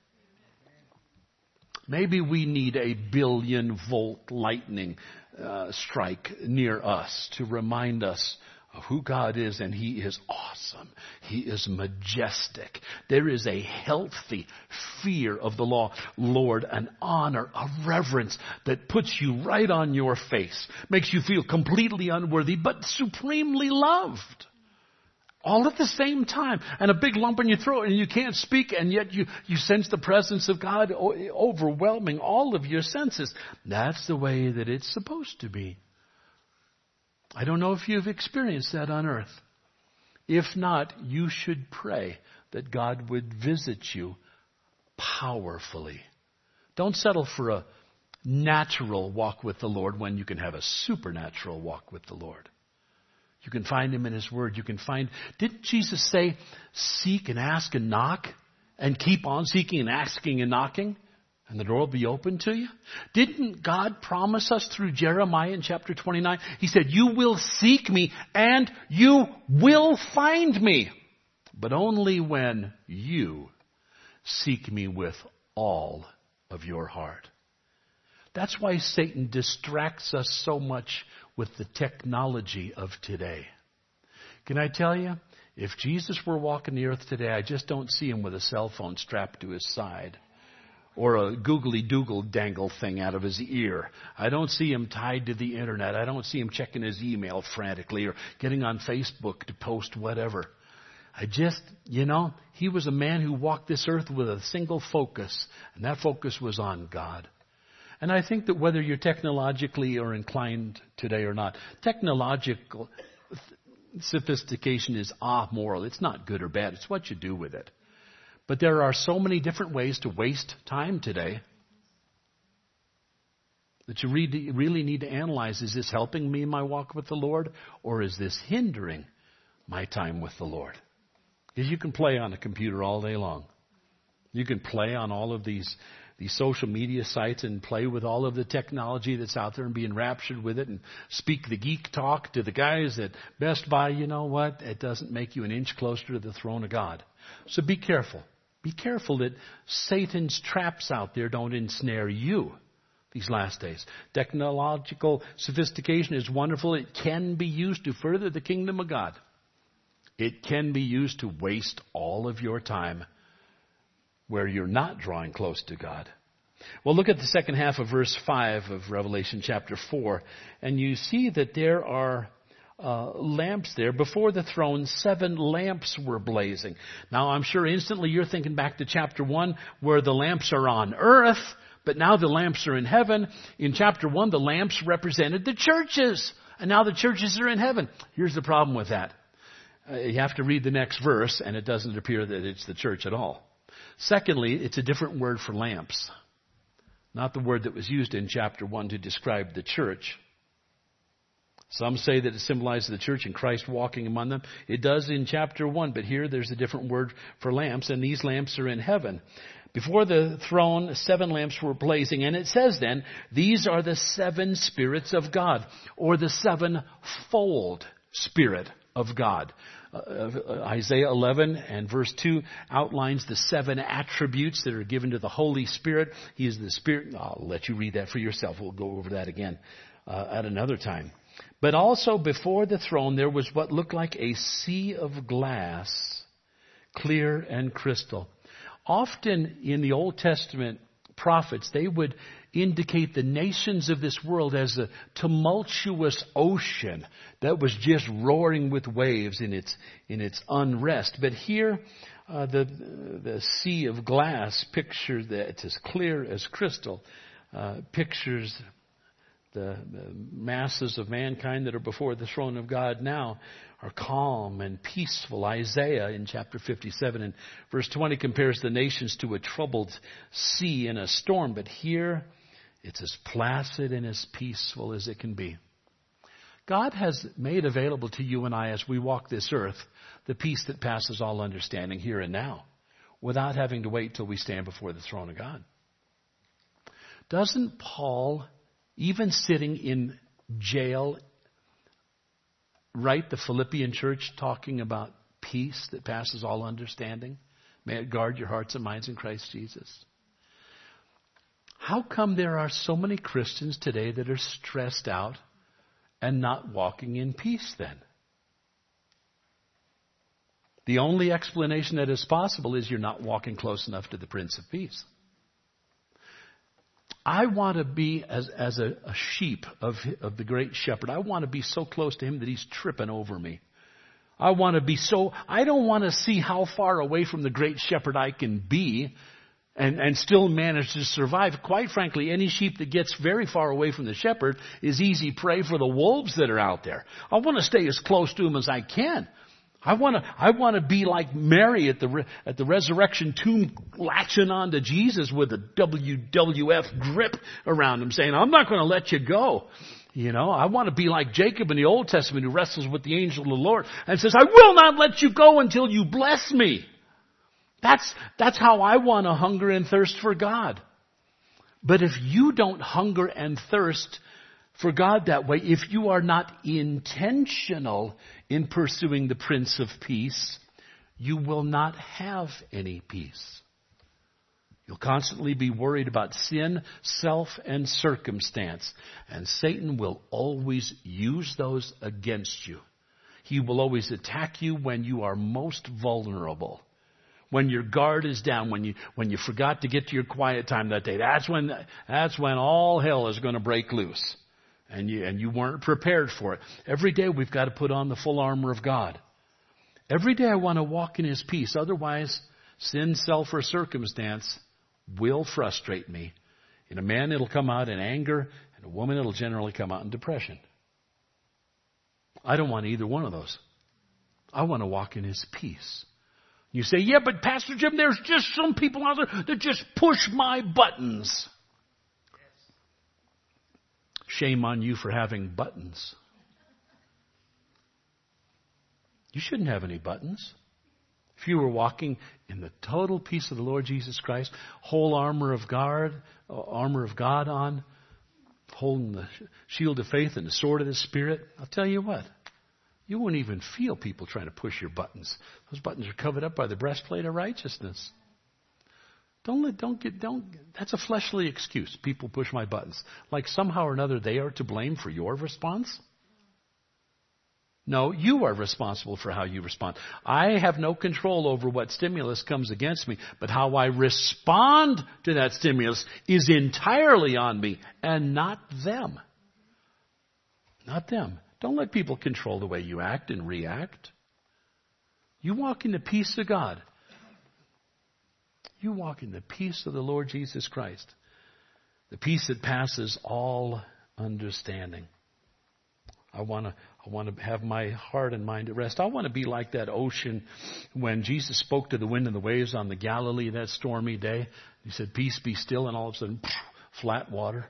Maybe we need a 1 billion volt lightning strike near us to remind us of who God is, and He is awesome. He is majestic. There is a healthy fear of the Lord, an honor, a reverence that puts you right on your face, makes you feel completely unworthy, but supremely loved. All at the same time. And a big lump in your throat, and you can't speak, and yet you sense the presence of God overwhelming all of your senses. That's the way that it's supposed to be. I don't know if you've experienced that on earth. If not, you should pray that God would visit you powerfully. Don't settle for a natural walk with the Lord when you can have a supernatural walk with the Lord. You can find Him in His Word. Didn't Jesus say, seek and ask and knock, and keep on seeking and asking and knocking, and the door will be open to you? Didn't God promise us through Jeremiah in chapter 29? He said, you will seek me and you will find me, but only when you seek me with all of your heart. That's why Satan distracts us so much with the technology of today. Can I tell you, if Jesus were walking the earth today, I just don't see Him with a cell phone strapped to his side or a googly-doogle dangle thing out of his ear. I don't see Him tied to the internet. I don't see Him checking his email frantically or getting on Facebook to post whatever. He was a man who walked this earth with a single focus, and that focus was on God. And I think that whether you're technologically or inclined today or not, technological sophistication is amoral. It's not good or bad. It's what you do with it. But there are so many different ways to waste time today that you really need to analyze, is this helping me in my walk with the Lord, or is this hindering my time with the Lord? Because you can play on a computer all day long. You can play on all of these social media sites and play with all of the technology that's out there and be enraptured with it and speak the geek talk to the guys at Best Buy. You know what? It doesn't make you an inch closer to the throne of God. So be careful. Be careful that Satan's traps out there don't ensnare you these last days. Technological sophistication is wonderful. It can be used to further the kingdom of God. It can be used to waste all of your time where you're not drawing close to God. Well, look at the second half of verse 5 of Revelation chapter 4, and you see that there are lamps there. Before the throne, 7 lamps were blazing. Now, I'm sure instantly you're thinking back to chapter 1 where the lamps are on earth, but now the lamps are in heaven. In chapter 1, the lamps represented the churches, and now the churches are in heaven. Here's the problem with that. You have to read the next verse, and it doesn't appear that it's the church at all. Secondly, it's a different word for lamps. Not the word that was used in chapter 1 to describe the church. Some say that it symbolizes the church and Christ walking among them. It does in chapter 1, but here there's a different word for lamps, and these lamps are in heaven. Before the throne, 7 lamps were blazing, and it says then, these are the 7 spirits of God, or the 7-fold Spirit of God. Isaiah 11 and verse 2 outlines the 7 attributes that are given to the Holy Spirit. He is the Spirit. I'll let you read that for yourself. We'll go over that again at another time. But also before the throne there was what looked like a sea of glass, clear and crystal. Often in the Old Testament prophets, they would indicate the nations of this world as a tumultuous ocean that was just roaring with waves in its unrest. But here, the sea of glass pictures that it's as clear as crystal, pictures the masses of mankind that are before the throne of God now are calm and peaceful. Isaiah in chapter 57 and verse 20 compares the nations to a troubled sea in a storm. But here, it's as placid and as peaceful as it can be. God has made available to you and I as we walk this earth the peace that passes all understanding here and now without having to wait till we stand before the throne of God. Doesn't Paul, even sitting in jail, write the Philippian church talking about peace that passes all understanding? May it guard your hearts and minds in Christ Jesus. How come there are so many Christians today that are stressed out and not walking in peace then? The only explanation that is possible is you're not walking close enough to the Prince of Peace. I want to be as a sheep of the great shepherd. I want to be so close to him that he's tripping over me. I don't want to see how far away from the great shepherd I can be and still manage to survive. Quite frankly, any sheep that gets very far away from the shepherd is easy prey for the wolves that are out there. I want to stay as close to him as I can. I want to be like Mary at the resurrection tomb, latching on to Jesus with a WWF grip around him, saying, I'm not going to let you go. You know, I want to be like Jacob in the Old Testament, who wrestles with the angel of the Lord and says, I will not let you go until you bless me. That's how I want to hunger and thirst for God. But if you don't hunger and thirst for God that way, if you are not intentional in pursuing the Prince of Peace, you will not have any peace. You'll constantly be worried about sin, self, and circumstance. And Satan will always use those against you. He will always attack you when you are most vulnerable. When your guard is down, when you forgot to get to your quiet time that day. That's when all hell is going to break loose. And you weren't prepared for it. Every day we've got to put on the full armor of God. Every day I want to walk in his peace. Otherwise, sin, self, or circumstance will frustrate me. In a man, it'll come out in anger. In a woman, it'll generally come out in depression. I don't want either one of those. I want to walk in his peace. You say, yeah, but Pastor Jim, there's just some people out there that just push my buttons. Shame on you for having buttons. You shouldn't have any buttons. If you were walking in the total peace of the Lord Jesus Christ, whole armor of God on, holding the shield of faith and the sword of the Spirit, I'll tell you what, you wouldn't even feel people trying to push your buttons. Those buttons are covered up by the breastplate of righteousness. That's a fleshly excuse. People push my buttons. Like somehow or another they are to blame for your response. No, you are responsible for how you respond. I have no control over what stimulus comes against me, but how I respond to that stimulus is entirely on me and not them. Not them. Don't let people control the way you act and react. You walk in the peace of God. You walk in the peace of the Lord Jesus Christ. The peace that passes all understanding. I want to have my heart and mind at rest. I want to be like that ocean when Jesus spoke to the wind and the waves on the Galilee that stormy day. He said, "Peace, be still," and all of a sudden, flat water.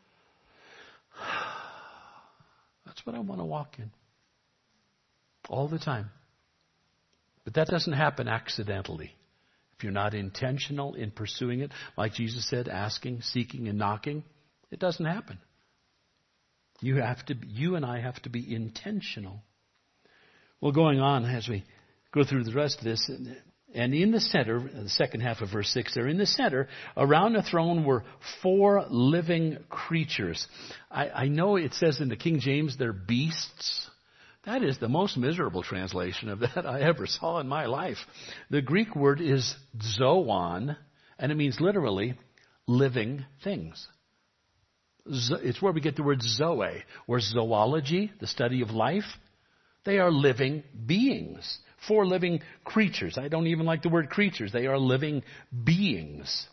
That's what I want to walk in. All the time. But that doesn't happen accidentally. If you're not intentional in pursuing it, like Jesus said, asking, seeking, and knocking, it doesn't happen. You and I have to be intentional. Well, going on as we go through the rest of this, and in the center, the second half of verse 6 there, in the center, around the throne were 4 living creatures. I know it says in the King James they're beasts. That is the most miserable translation of that I ever saw in my life. The Greek word is zoon, and it means literally living things. It's where we get the word zoe, or zoology, the study of life. They are living beings. 4 living creatures. I don't even like the word creatures. They are living beings.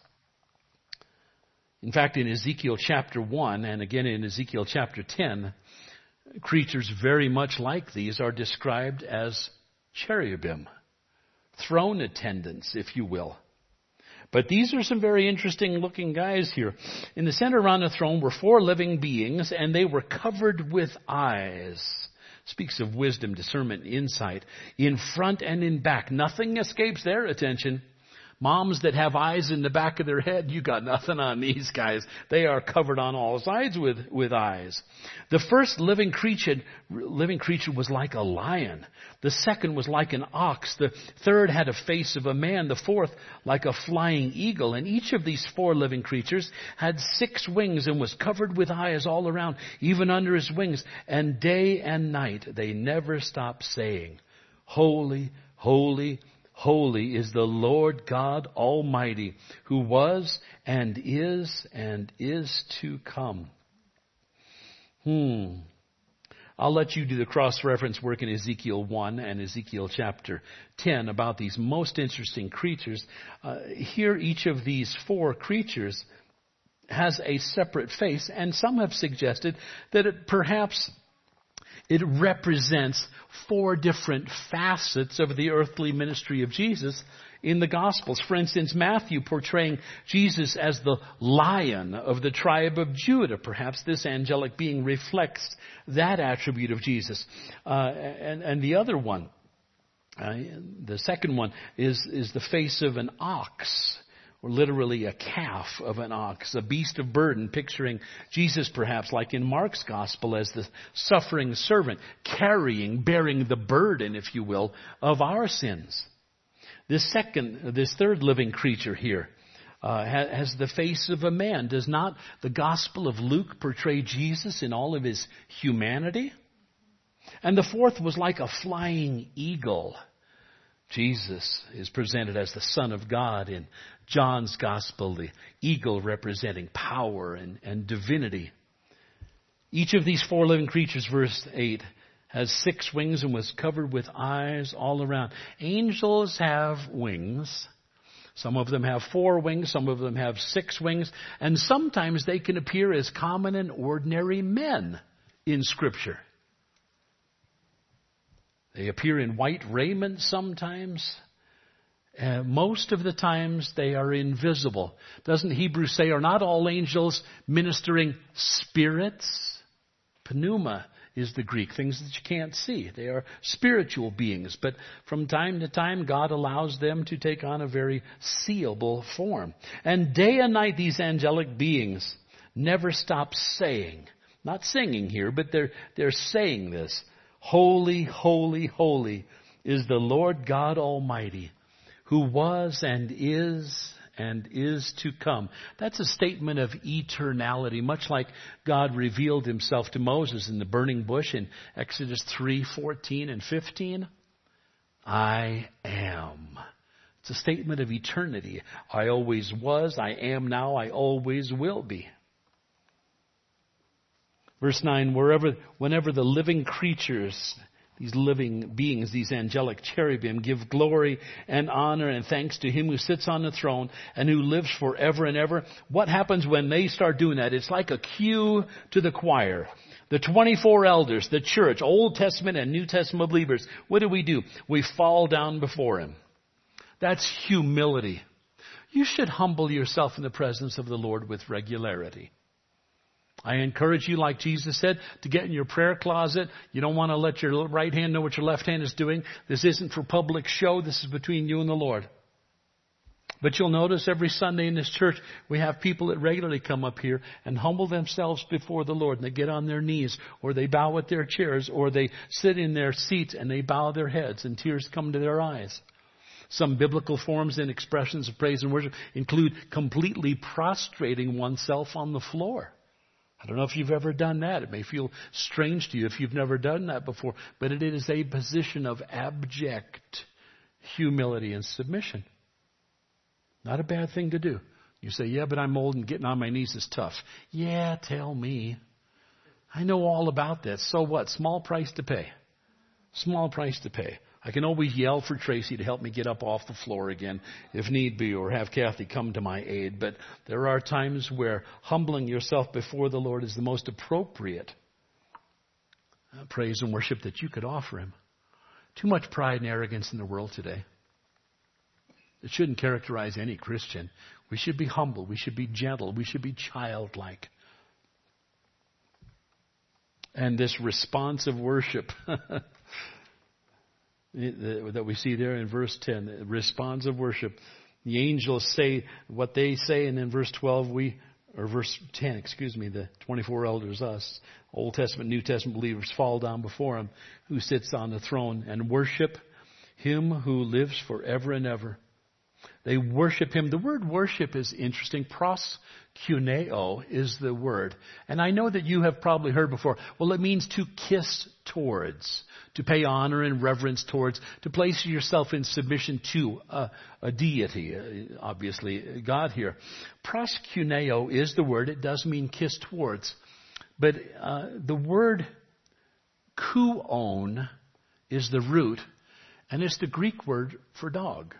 In fact, in Ezekiel chapter 1, and again in Ezekiel chapter 10, creatures very much like these are described as cherubim, throne attendants, if you will. But these are some very interesting looking guys here. In the center around the throne were 4 living beings, and they were covered with eyes. Speaks of wisdom, discernment, insight. In front and in back. Nothing escapes their attention. Moms that have eyes in the back of their head, you got nothing on these guys. They are covered on all sides with eyes. The first living creature was like a lion. The second was like an ox. The third had a face of a man. The fourth like a flying eagle. And each of these 4 living creatures had 6 wings and was covered with eyes all around, even under his wings. And day and night they never stopped saying, "Holy, holy, holy is the Lord God Almighty, who was and is to come." I'll let you do the cross-reference work in Ezekiel 1 and Ezekiel chapter 10 about these most interesting creatures. Here, each of these 4 creatures has a separate face, and some have suggested that perhaps it represents 4 different facets of the earthly ministry of Jesus in the Gospels. For instance, Matthew portraying Jesus as the Lion of the tribe of Judah. Perhaps this angelic being reflects that attribute of Jesus. And the other one, the second one, is the face of an ox, or literally a calf of an ox, a beast of burden, picturing Jesus perhaps like in Mark's gospel as the suffering servant, bearing the burden, if you will, of our sins. This third living creature here has the face of a man. Does not the Gospel of Luke portray Jesus in all of his humanity? And the fourth was like a flying eagle. Jesus is presented as the Son of God in John's Gospel, the eagle representing power and divinity. Each of these 4 living creatures, verse 8, has 6 wings and was covered with eyes all around. Angels have wings. Some of them have 4 wings, some of them have 6 wings, and sometimes they can appear as common and ordinary men in Scripture. They appear in white raiment sometimes. Most of the times they are invisible. Doesn't Hebrews say, are not all angels ministering spirits? Pneuma is the Greek, things that you can't see. They are spiritual beings, but from time to time God allows them to take on a very seeable form. And day and night these angelic beings never stop saying, not singing here, but they're saying this, "Holy, holy, holy is the Lord God Almighty, who was and and is to come. That's a statement of eternality, much like God revealed himself to Moses in the burning bush in Exodus 3:14 and 15. I am. It's a statement of eternity. I always was, I am now, I always will be. Verse 9, whenever the living creatures, these living beings, these angelic cherubim, give glory and honor and thanks to him who sits on the throne and who lives forever and ever. What happens when they start doing that? It's like a cue to the choir. The 24 elders, the church, Old Testament and New Testament believers, what do? We fall down before him. That's humility. You should humble yourself in the presence of the Lord with regularity. I encourage you, like Jesus said, to get in your prayer closet. You don't want to let your right hand know what your left hand is doing. This isn't for public show. This is between you and the Lord. But you'll notice every Sunday in this church, we have people that regularly come up here and humble themselves before the Lord. And they get on their knees, or they bow at their chairs, or they sit in their seats and they bow their heads and tears come to their eyes. Some biblical forms and expressions of praise and worship include completely prostrating oneself on the floor. I don't know if you've ever done that. It may feel strange to you if you've never done that before, but it is a position of abject humility and submission. Not a bad thing to do. You say, yeah, but I'm old and getting on my knees is tough. Yeah, tell me. I know all about that. So what? Small price to pay. Small price to pay. I can always yell for Tracy to help me get up off the floor again if need be, or have Kathy come to my aid. But there are times where humbling yourself before the Lord is the most appropriate praise and worship that you could offer him. Too much pride and arrogance in the world today. It shouldn't characterize any Christian. We should be humble. We should be gentle. We should be childlike. And this responsive worship that we see there in verse 10, responsive worship. The angels say what they say, and in verse 12 verse 10, the 24 elders, us, Old Testament, New Testament believers, fall down before him who sits on the throne and worship him who lives forever and ever. They worship him. The word worship is interesting. Proskuneo is the word. And I know that you have probably heard before. Well, it means to kiss towards, to pay honor and reverence towards, to place yourself in submission to a deity, obviously God here. Proskuneo is the word. It does mean kiss towards. But the word kuon is the root, and it's the Greek word for dog.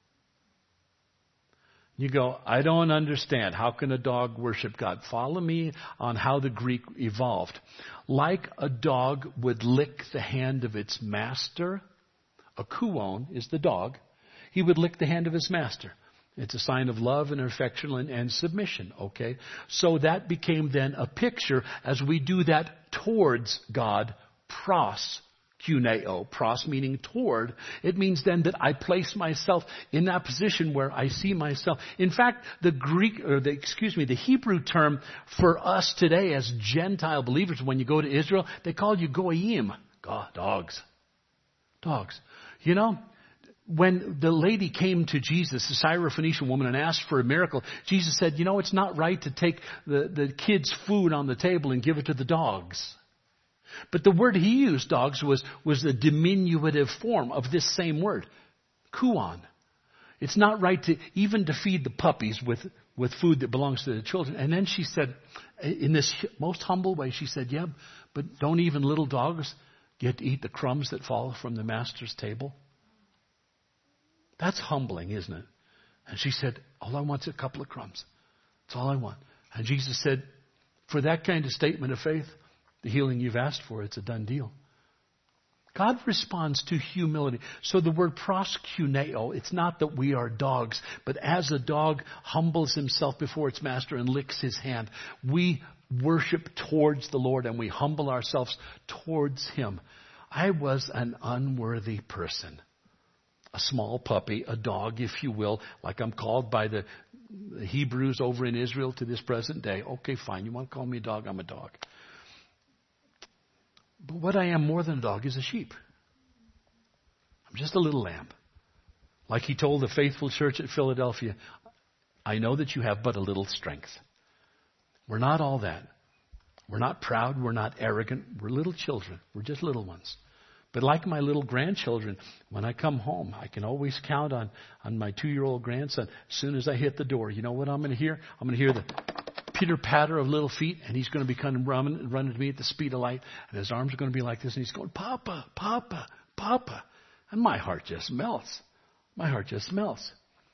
You go, I don't understand. How can a dog worship God? Follow me on how the Greek evolved. Like a dog would lick the hand of its master, a kuon is the dog, he would lick the hand of his master. It's a sign of love and affection and submission, okay? So that became then a picture as we do that towards God, proskuneo, pros meaning toward. It means then that I place myself in that position where I see myself. In fact, the Hebrew term for us today as Gentile believers, when you go to Israel, they call you goyim, dogs. Dogs. You know, when the lady came to Jesus, the Syrophoenician woman, and asked for a miracle, Jesus said, you know, it's not right to take the kids' food on the table and give it to the dogs. But the word he used, dogs, was a diminutive form of this same word, kuon. It's not right to feed the puppies with food that belongs to the children. And then she said, in this most humble way, she said, yeah, but don't even little dogs get to eat the crumbs that fall from the master's table? That's humbling, isn't it? And she said, all I want is a couple of crumbs. That's all I want. And Jesus said, for that kind of statement of faith, the healing you've asked for, it's a done deal. God responds to humility. So the word proskuneo, it's not that we are dogs, but as a dog humbles himself before its master and licks his hand, we worship towards the Lord and we humble ourselves towards him. I was an unworthy person. A small puppy, a dog, if you will, like I'm called by the Hebrews over in Israel to this present day. Okay, fine. You want to call me a dog? I'm a dog. But what I am more than a dog is a sheep. I'm just a little lamb. Like he told the faithful church at Philadelphia, I know that you have but a little strength. We're not all that. We're not proud. We're not arrogant. We're little children. We're just little ones. But like my little grandchildren, when I come home, I can always count on my 2-year-old grandson. As soon as I hit the door, you know what I'm going to hear? I'm going to hear the pitter-patter of little feet, and he's going to be coming running to me at the speed of light, and his arms are going to be like this, and he's going, Papa, Papa, Papa. And my heart just melts. My heart just melts.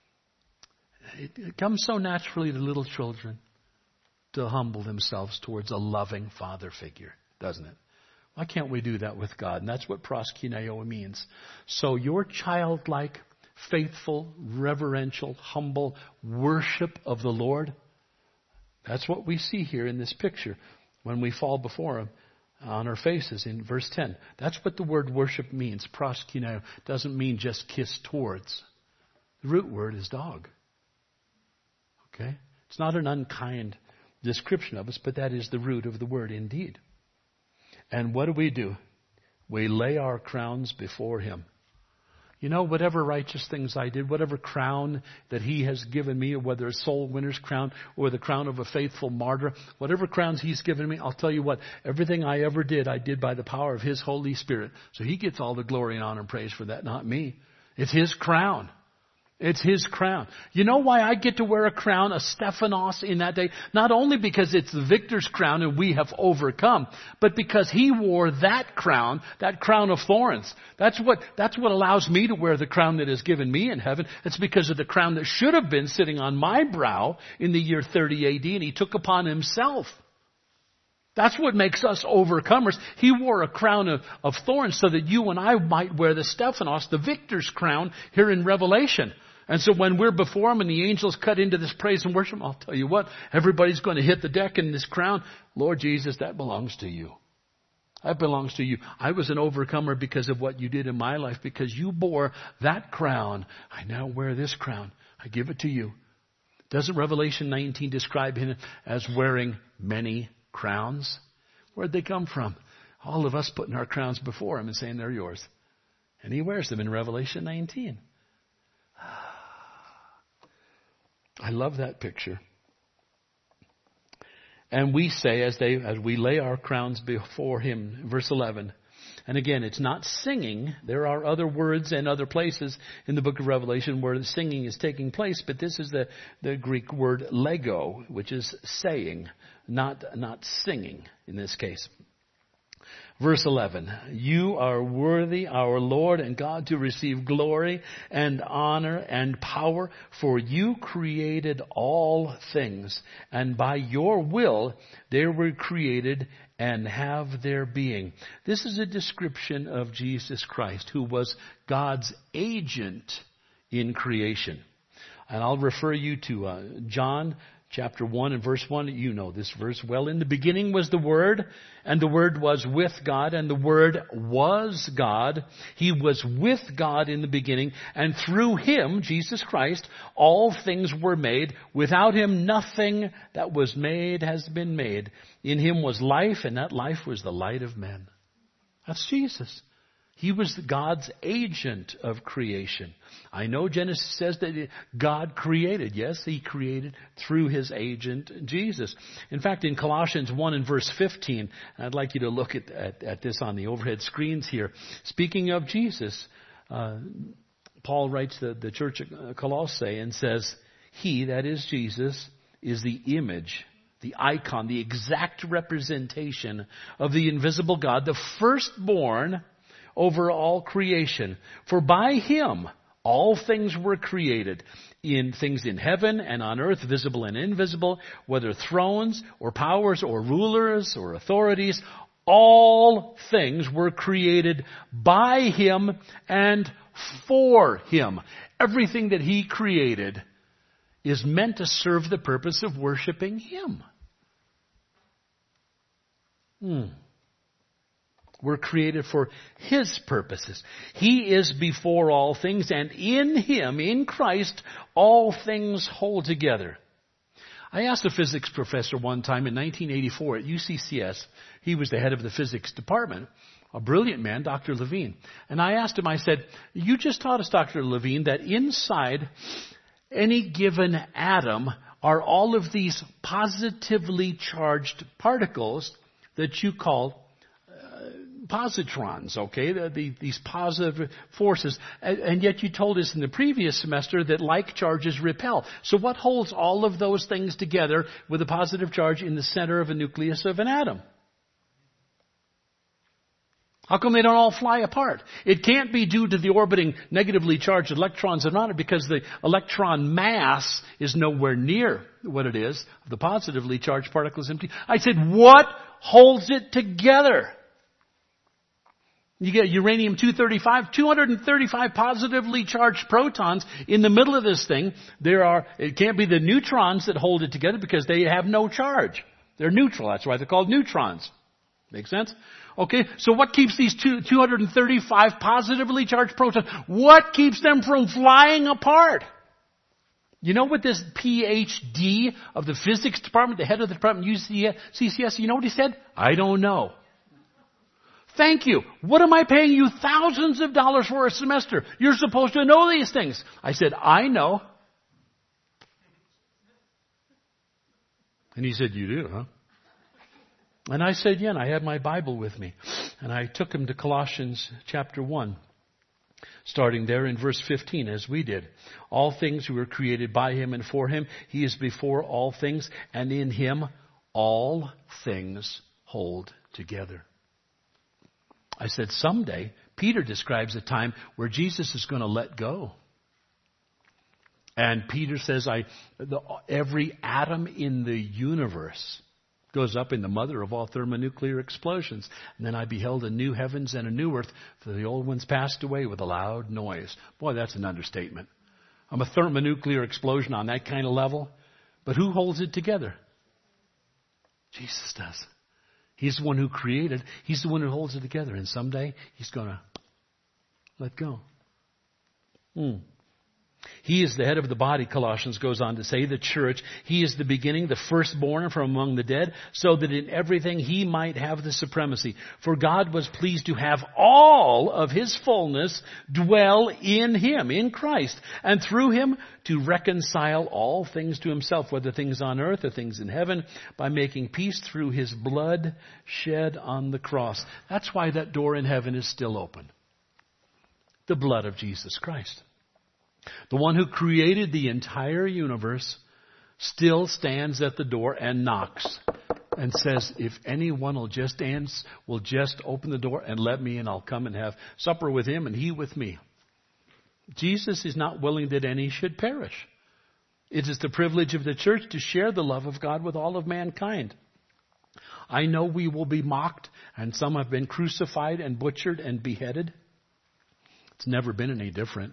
It comes so naturally to little children to humble themselves towards a loving father figure, doesn't it? Why can't we do that with God? And that's what proskuneo means. So your childlike, faithful, reverential, humble worship of the Lord, that's what we see here in this picture when we fall before Him on our faces in verse 10. That's what the word worship means. Proskuneo doesn't mean just kiss towards. The root word is dog. Okay? It's not an unkind description of us, but that is the root of the word indeed. And what do? We lay our crowns before Him. You know, whatever righteous things I did, whatever crown that He has given me, whether a soul winner's crown or the crown of a faithful martyr, whatever crowns He's given me, I'll tell you what, everything I ever did, I did by the power of His Holy Spirit. So He gets all the glory and honor and praise for that, not me. It's His crown. It's His crown. You know why I get to wear a crown, a Stephanos, in that day? Not only because it's the victor's crown and we have overcome, but because He wore that crown of thorns. That's what allows me to wear the crown that is given me in heaven. It's because of the crown that should have been sitting on my brow in the year 30 AD, and He took upon Himself. That's what makes us overcomers. He wore a crown of thorns so that you and I might wear the Stephanos, the victor's crown, here in Revelation. And so when we're before Him and the angels cut into this praise and worship, I'll tell you what, everybody's going to hit the deck in this crown. Lord Jesus, that belongs to You. That belongs to You. I was an overcomer because of what You did in my life, because You bore that crown. I now wear this crown. I give it to You. Doesn't Revelation 19 describe Him as wearing many crowns? Where'd they come from? All of us putting our crowns before Him and saying, they're Yours. And He wears them in Revelation 19. I love that picture. And we say, as we lay our crowns before Him, verse 11, and again, it's not singing. There are other words and other places in the book of Revelation where the singing is taking place, but this is the Greek word lego, which is saying, not singing in this case. Verse 11, You are worthy, our Lord and God, to receive glory and honor and power, for You created all things, and by Your will they were created and have their being. This is a description of Jesus Christ, who was God's agent in creation. And I'll refer you to John chapter 1 and verse 1, you know this verse well. In the beginning was the Word, and the Word was with God, and the Word was God. He was with God in the beginning, and through Him, Jesus Christ, all things were made. Without Him, nothing that was made has been made. In Him was life, and that life was the light of men. That's Jesus. He was God's agent of creation. I know Genesis says that God created. Yes, He created through His agent, Jesus. In fact, in Colossians 1 and verse 15, I'd like you to look at this on the overhead screens here. Speaking of Jesus, Paul writes to the church at Colossae and says, He, that is Jesus, is the image, the icon, the exact representation of the invisible God, the firstborn over all creation. For by Him all things were created, in things in heaven and on earth, visible and invisible, whether thrones or powers or rulers or authorities. All things were created by Him and for Him. Everything that He created is meant to serve the purpose of worshiping Him. We're created for His purposes. He is before all things, and in Him, in Christ, all things hold together. I asked a physics professor one time in 1984 at UCCS. He was the head of the physics department, a brilliant man, Dr. Levine. And I asked him, I said, you just taught us, Dr. Levine, that inside any given atom are all of these positively charged particles that you call positrons, okay? These positive forces. And yet you told us in the previous semester that like charges repel. So what holds all of those things together with a positive charge in the center of a nucleus of an atom? How come they don't all fly apart? It can't be due to the orbiting negatively charged electrons around it, because the electron mass is nowhere near what it is. The positively charged particle is empty. I said, what holds it together? You get uranium-235, 235 positively charged protons in the middle of this thing. It can't be the neutrons that hold it together because they have no charge. They're neutral. That's why they're called neutrons. Make sense? Okay, so what keeps these 235 positively charged protons, what keeps them from flying apart? You know what this PhD of the physics department, the head of the department, CCS, you know what he said? I don't know. Thank you. What am I paying you thousands of dollars for a semester? You're supposed to know these things. I said, I know. And he said, you do, huh? And I said, yeah, and I had my Bible with me. And I took him to Colossians chapter 1, starting there in verse 15, as we did. All things were created by him and for him. He is before all things, and in him all things hold together. I said, someday, Peter describes a time where Jesus is going to let go. And Peter says, every atom in the universe goes up in the mother of all thermonuclear explosions. And then I beheld a new heavens and a new earth, for the old ones passed away with a loud noise. Boy, that's an understatement. I'm a thermonuclear explosion on that kind of level. But who holds it together? Jesus does. He's the one who created. He's the one who holds it together. And someday he's going to let go. He is the head of the body, Colossians goes on to say, the church. He is the beginning, the firstborn from among the dead, so that in everything he might have the supremacy. For God was pleased to have all of his fullness dwell in him, in Christ, and through him to reconcile all things to himself, whether things on earth or things in heaven, by making peace through his blood shed on the cross. That's why that door in heaven is still open. The blood of Jesus Christ. The one who created the entire universe still stands at the door and knocks and says, if anyone will just open the door and let me in, I'll come and have supper with him and he with me. Jesus is not willing that any should perish. It is the privilege of the church to share the love of God with all of mankind. I know we will be mocked, and some have been crucified and butchered and beheaded. It's never been any different.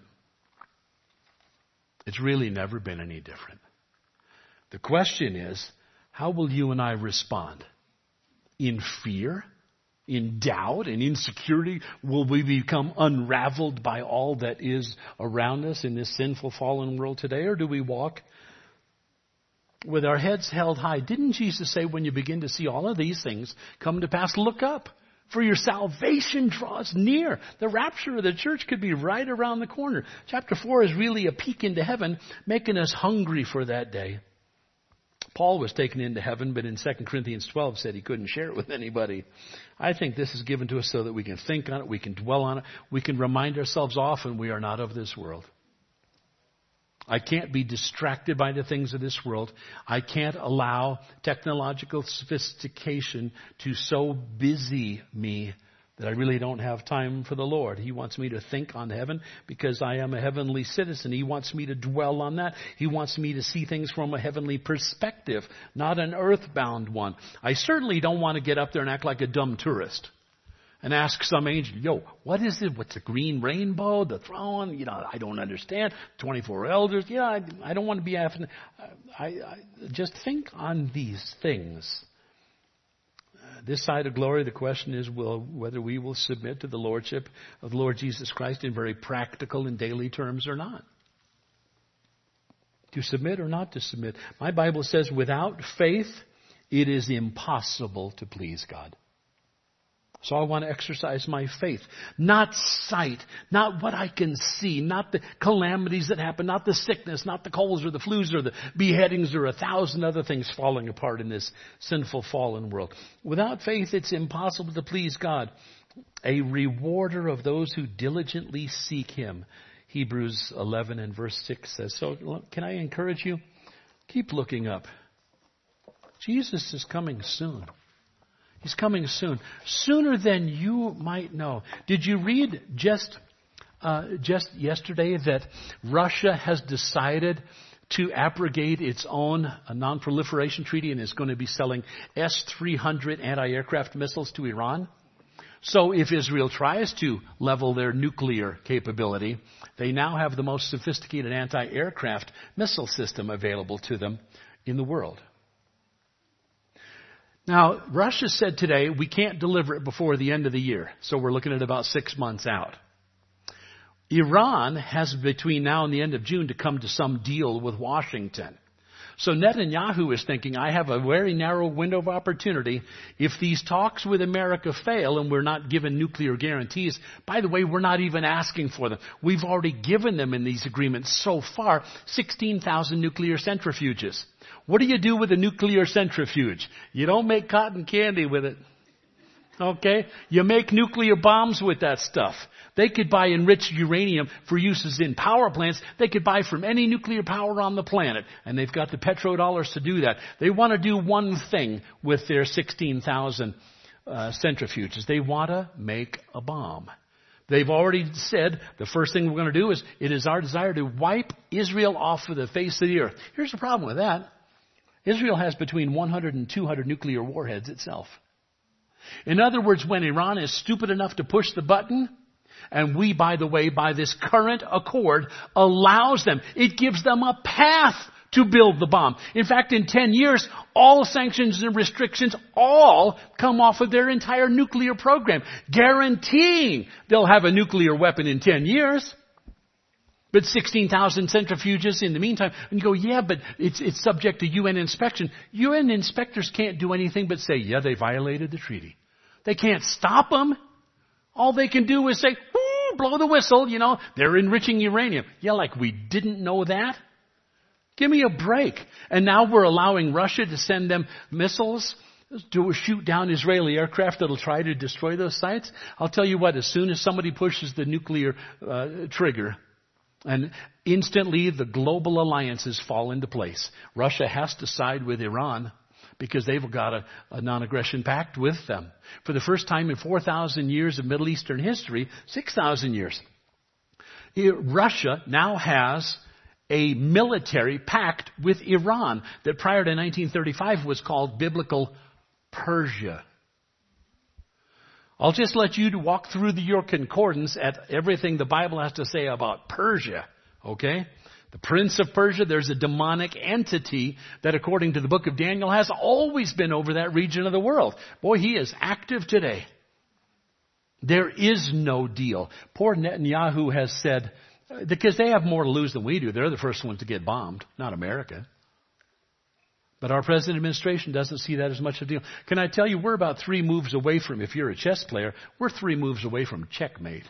It's really never been any different. The question is, how will you and I respond? In fear? In doubt? In insecurity? Will we become unraveled by all that is around us in this sinful, fallen world today? Or do we walk with our heads held high? Didn't Jesus say, when you begin to see all of these things come to pass, look up? For your salvation draws near. The rapture of the church could be right around the corner. Chapter 4 is really a peek into heaven, making us hungry for that day. Paul was taken into heaven, but in 2 Corinthians 12 said he couldn't share it with anybody. I think this is given to us so that we can think on it, we can dwell on it, we can remind ourselves often we are not of this world. I can't be distracted by the things of this world. I can't allow technological sophistication to so busy me that I really don't have time for the Lord. He wants me to think on heaven because I am a heavenly citizen. He wants me to dwell on that. He wants me to see things from a heavenly perspective, not an earthbound one. I certainly don't want to get up there and act like a dumb tourist and ask some angel, what is it? What's the green rainbow? The throne? I don't understand. 24 elders. I don't want to be having... I just think on these things. This side of glory, the question is whether we will submit to the lordship of the Lord Jesus Christ in very practical and daily terms or not. To submit or not to submit. My Bible says without faith, it is impossible to please God. So I want to exercise my faith. Not sight, not what I can see, not the calamities that happen, not the sickness, not the colds or the flus or the beheadings or 1,000 other things falling apart in this sinful fallen world. Without faith, it's impossible to please God, a rewarder of those who diligently seek Him. Hebrews 11 and verse 6 says. So can I encourage you? Keep looking up. Jesus is coming soon. He's coming soon. Sooner than you might know. Did you read just yesterday that Russia has decided to abrogate its own non-proliferation treaty and is going to be selling S-300 anti-aircraft missiles to Iran? So if Israel tries to level their nuclear capability, they now have the most sophisticated anti-aircraft missile system available to them in the world. Now, Russia said today we can't deliver it before the end of the year, so we're looking at about 6 months out. Iran has between now and the end of June to come to some deal with Washington. So Netanyahu is thinking, I have a very narrow window of opportunity. If these talks with America fail and we're not given nuclear guarantees, by the way, we're not even asking for them. We've already given them in these agreements so far 16,000 nuclear centrifuges. What do you do with a nuclear centrifuge? You don't make cotton candy with it. Okay? You make nuclear bombs with that stuff. They could buy enriched uranium for uses in power plants. They could buy from any nuclear power on the planet. And they've got the petrodollars to do that. They want to do one thing with their 16,000 centrifuges. They want to make a bomb. They've already said the first thing we're going to do is it is our desire to wipe Israel off of the face of the earth. Here's the problem with that. Israel has between 100 and 200 nuclear warheads itself. In other words, when Iran is stupid enough to push the button, and we, by the way, by this current accord, allows them, it gives them a path to build the bomb. In fact, in 10 years, all sanctions and restrictions all come off of their entire nuclear program, guaranteeing they'll have a nuclear weapon in 10 years. But 16,000 centrifuges in the meantime. And you go, yeah, but it's subject to UN inspection. UN inspectors can't do anything but say, yeah, they violated the treaty. They can't stop them. All they can do is say, blow the whistle, they're enriching uranium. Yeah, like we didn't know that? Give me a break. And now we're allowing Russia to send them missiles to shoot down Israeli aircraft that'll try to destroy those sites. I'll tell you what, as soon as somebody pushes the nuclear trigger, and instantly the global alliances fall into place. Russia has to side with Iran because they've got a non-aggression pact with them. For the first time in 4,000 years of Middle Eastern history, 6,000 years, Russia now has a military pact with Iran that prior to 1935 was called Biblical Persia. I'll just let you to walk through your concordance at everything the Bible has to say about Persia, okay? The prince of Persia, there's a demonic entity that, according to the book of Daniel, has always been over that region of the world. Boy, he is active today. There is no deal. Poor Netanyahu has said, because they have more to lose than we do. They're the first ones to get bombed, not America. But our present administration doesn't see that as much of a deal. Can I tell you, we're about 3 moves away from, if you're a chess player, we're 3 moves away from checkmate.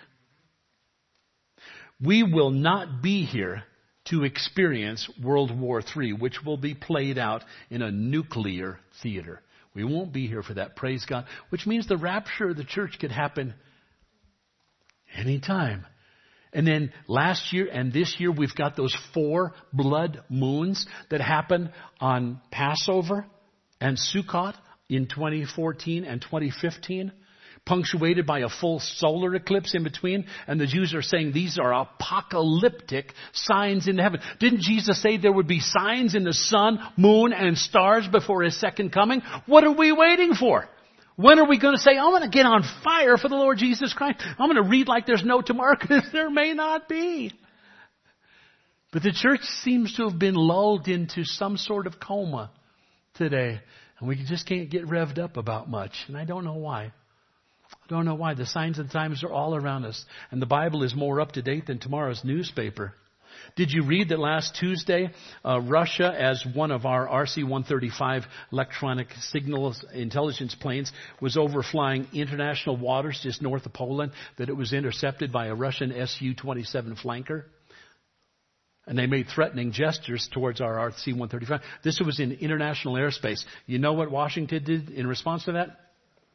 We will not be here to experience World War III, which will be played out in a nuclear theater. We won't be here for that, praise God, which means the rapture of the church could happen anytime. And then last year and this year, we've got those 4 blood moons that happened on Passover and Sukkot in 2014 and 2015, punctuated by a full solar eclipse in between. And the Jews are saying these are apocalyptic signs in heaven. Didn't Jesus say there would be signs in the sun, moon, and stars before His second coming? What are we waiting for? When are we going to say, I'm going to get on fire for the Lord Jesus Christ? I'm going to read like there's no tomorrow, because there may not be. But the church seems to have been lulled into some sort of coma today. And we just can't get revved up about much. And I don't know why. I don't know why. The signs of the times are all around us. And the Bible is more up to date than tomorrow's newspaper. Did you read that last Tuesday, Russia, as one of our RC-135 electronic signals intelligence planes, was overflying international waters just north of Poland, that it was intercepted by a Russian Su-27 flanker? And they made threatening gestures towards our RC-135. This was in international airspace. You know what Washington did in response to that?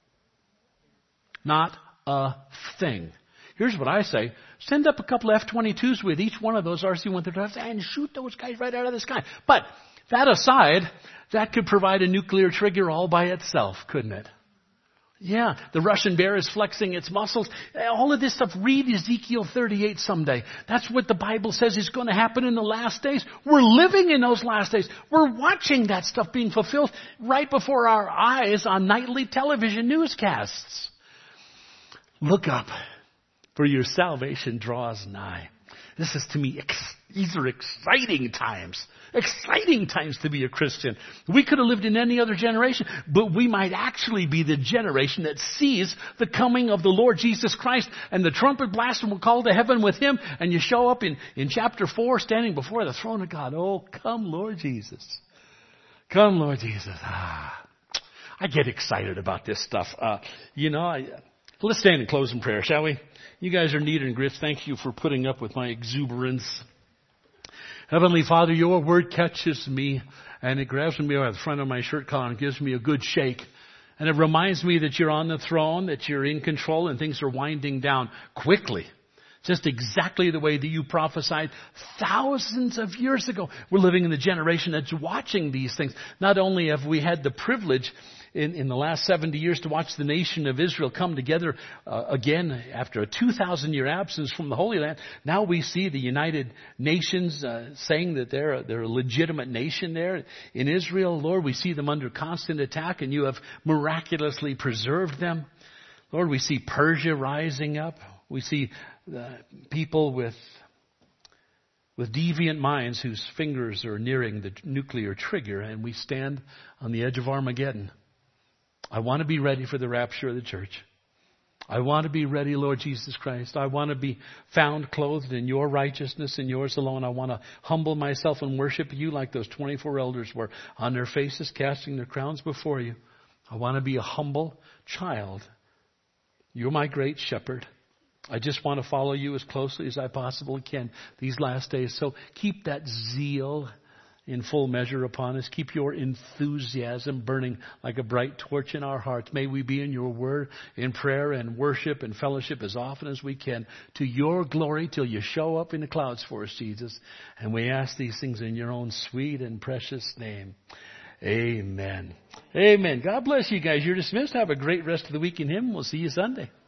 Not a thing. Here's what I say. Send up a couple of F-22s with each one of those RC-135s and shoot those guys right out of the sky. But that aside, that could provide a nuclear trigger all by itself, couldn't it? Yeah, the Russian bear is flexing its muscles. All of this stuff, read Ezekiel 38 someday. That's what the Bible says is going to happen in the last days. We're living in those last days. We're watching that stuff being fulfilled right before our eyes on nightly television newscasts. Look up, for your salvation draws nigh. This is, to me, these are exciting times. Exciting times to be a Christian. We could have lived in any other generation, but we might actually be the generation that sees the coming of the Lord Jesus Christ, and the trumpet blast will call to heaven with him, and you show up in chapter 4 standing before the throne of God. Oh, come Lord Jesus. Come Lord Jesus. I get excited about this stuff. Let's stand and close in prayer, shall we? You guys are neat and grits. Thank you for putting up with my exuberance. Heavenly Father, your word catches me, and it grabs me by the front of my shirt collar and gives me a good shake. And it reminds me that you're on the throne, that you're in control, and things are winding down quickly. Just exactly the way that you prophesied thousands of years ago. We're living in the generation that's watching these things. Not only have we had the privilege in the last 70 years to watch the nation of Israel come together again after a 2,000-year absence from the Holy Land. Now we see the United Nations saying that they're a legitimate nation there in Israel. Lord, we see them under constant attack, and you have miraculously preserved them. Lord, we see Persia rising up. We see people with deviant minds whose fingers are nearing the nuclear trigger, and we stand on the edge of Armageddon. I want to be ready for the rapture of the church. I want to be ready, Lord Jesus Christ. I want to be found clothed in your righteousness and yours alone. I want to humble myself and worship you like those 24 elders were on their faces, casting their crowns before you. I want to be a humble child. You're my great shepherd. I just want to follow you as closely as I possibly can these last days. So keep that zeal in full measure upon us. Keep your enthusiasm burning like a bright torch in our hearts. May we be in your word, in prayer and worship and fellowship as often as we can, to your glory till you show up in the clouds for us, Jesus. And we ask these things in your own sweet and precious name. Amen. Amen. God bless you guys. You're dismissed. Have a great rest of the week in him. We'll see you Sunday.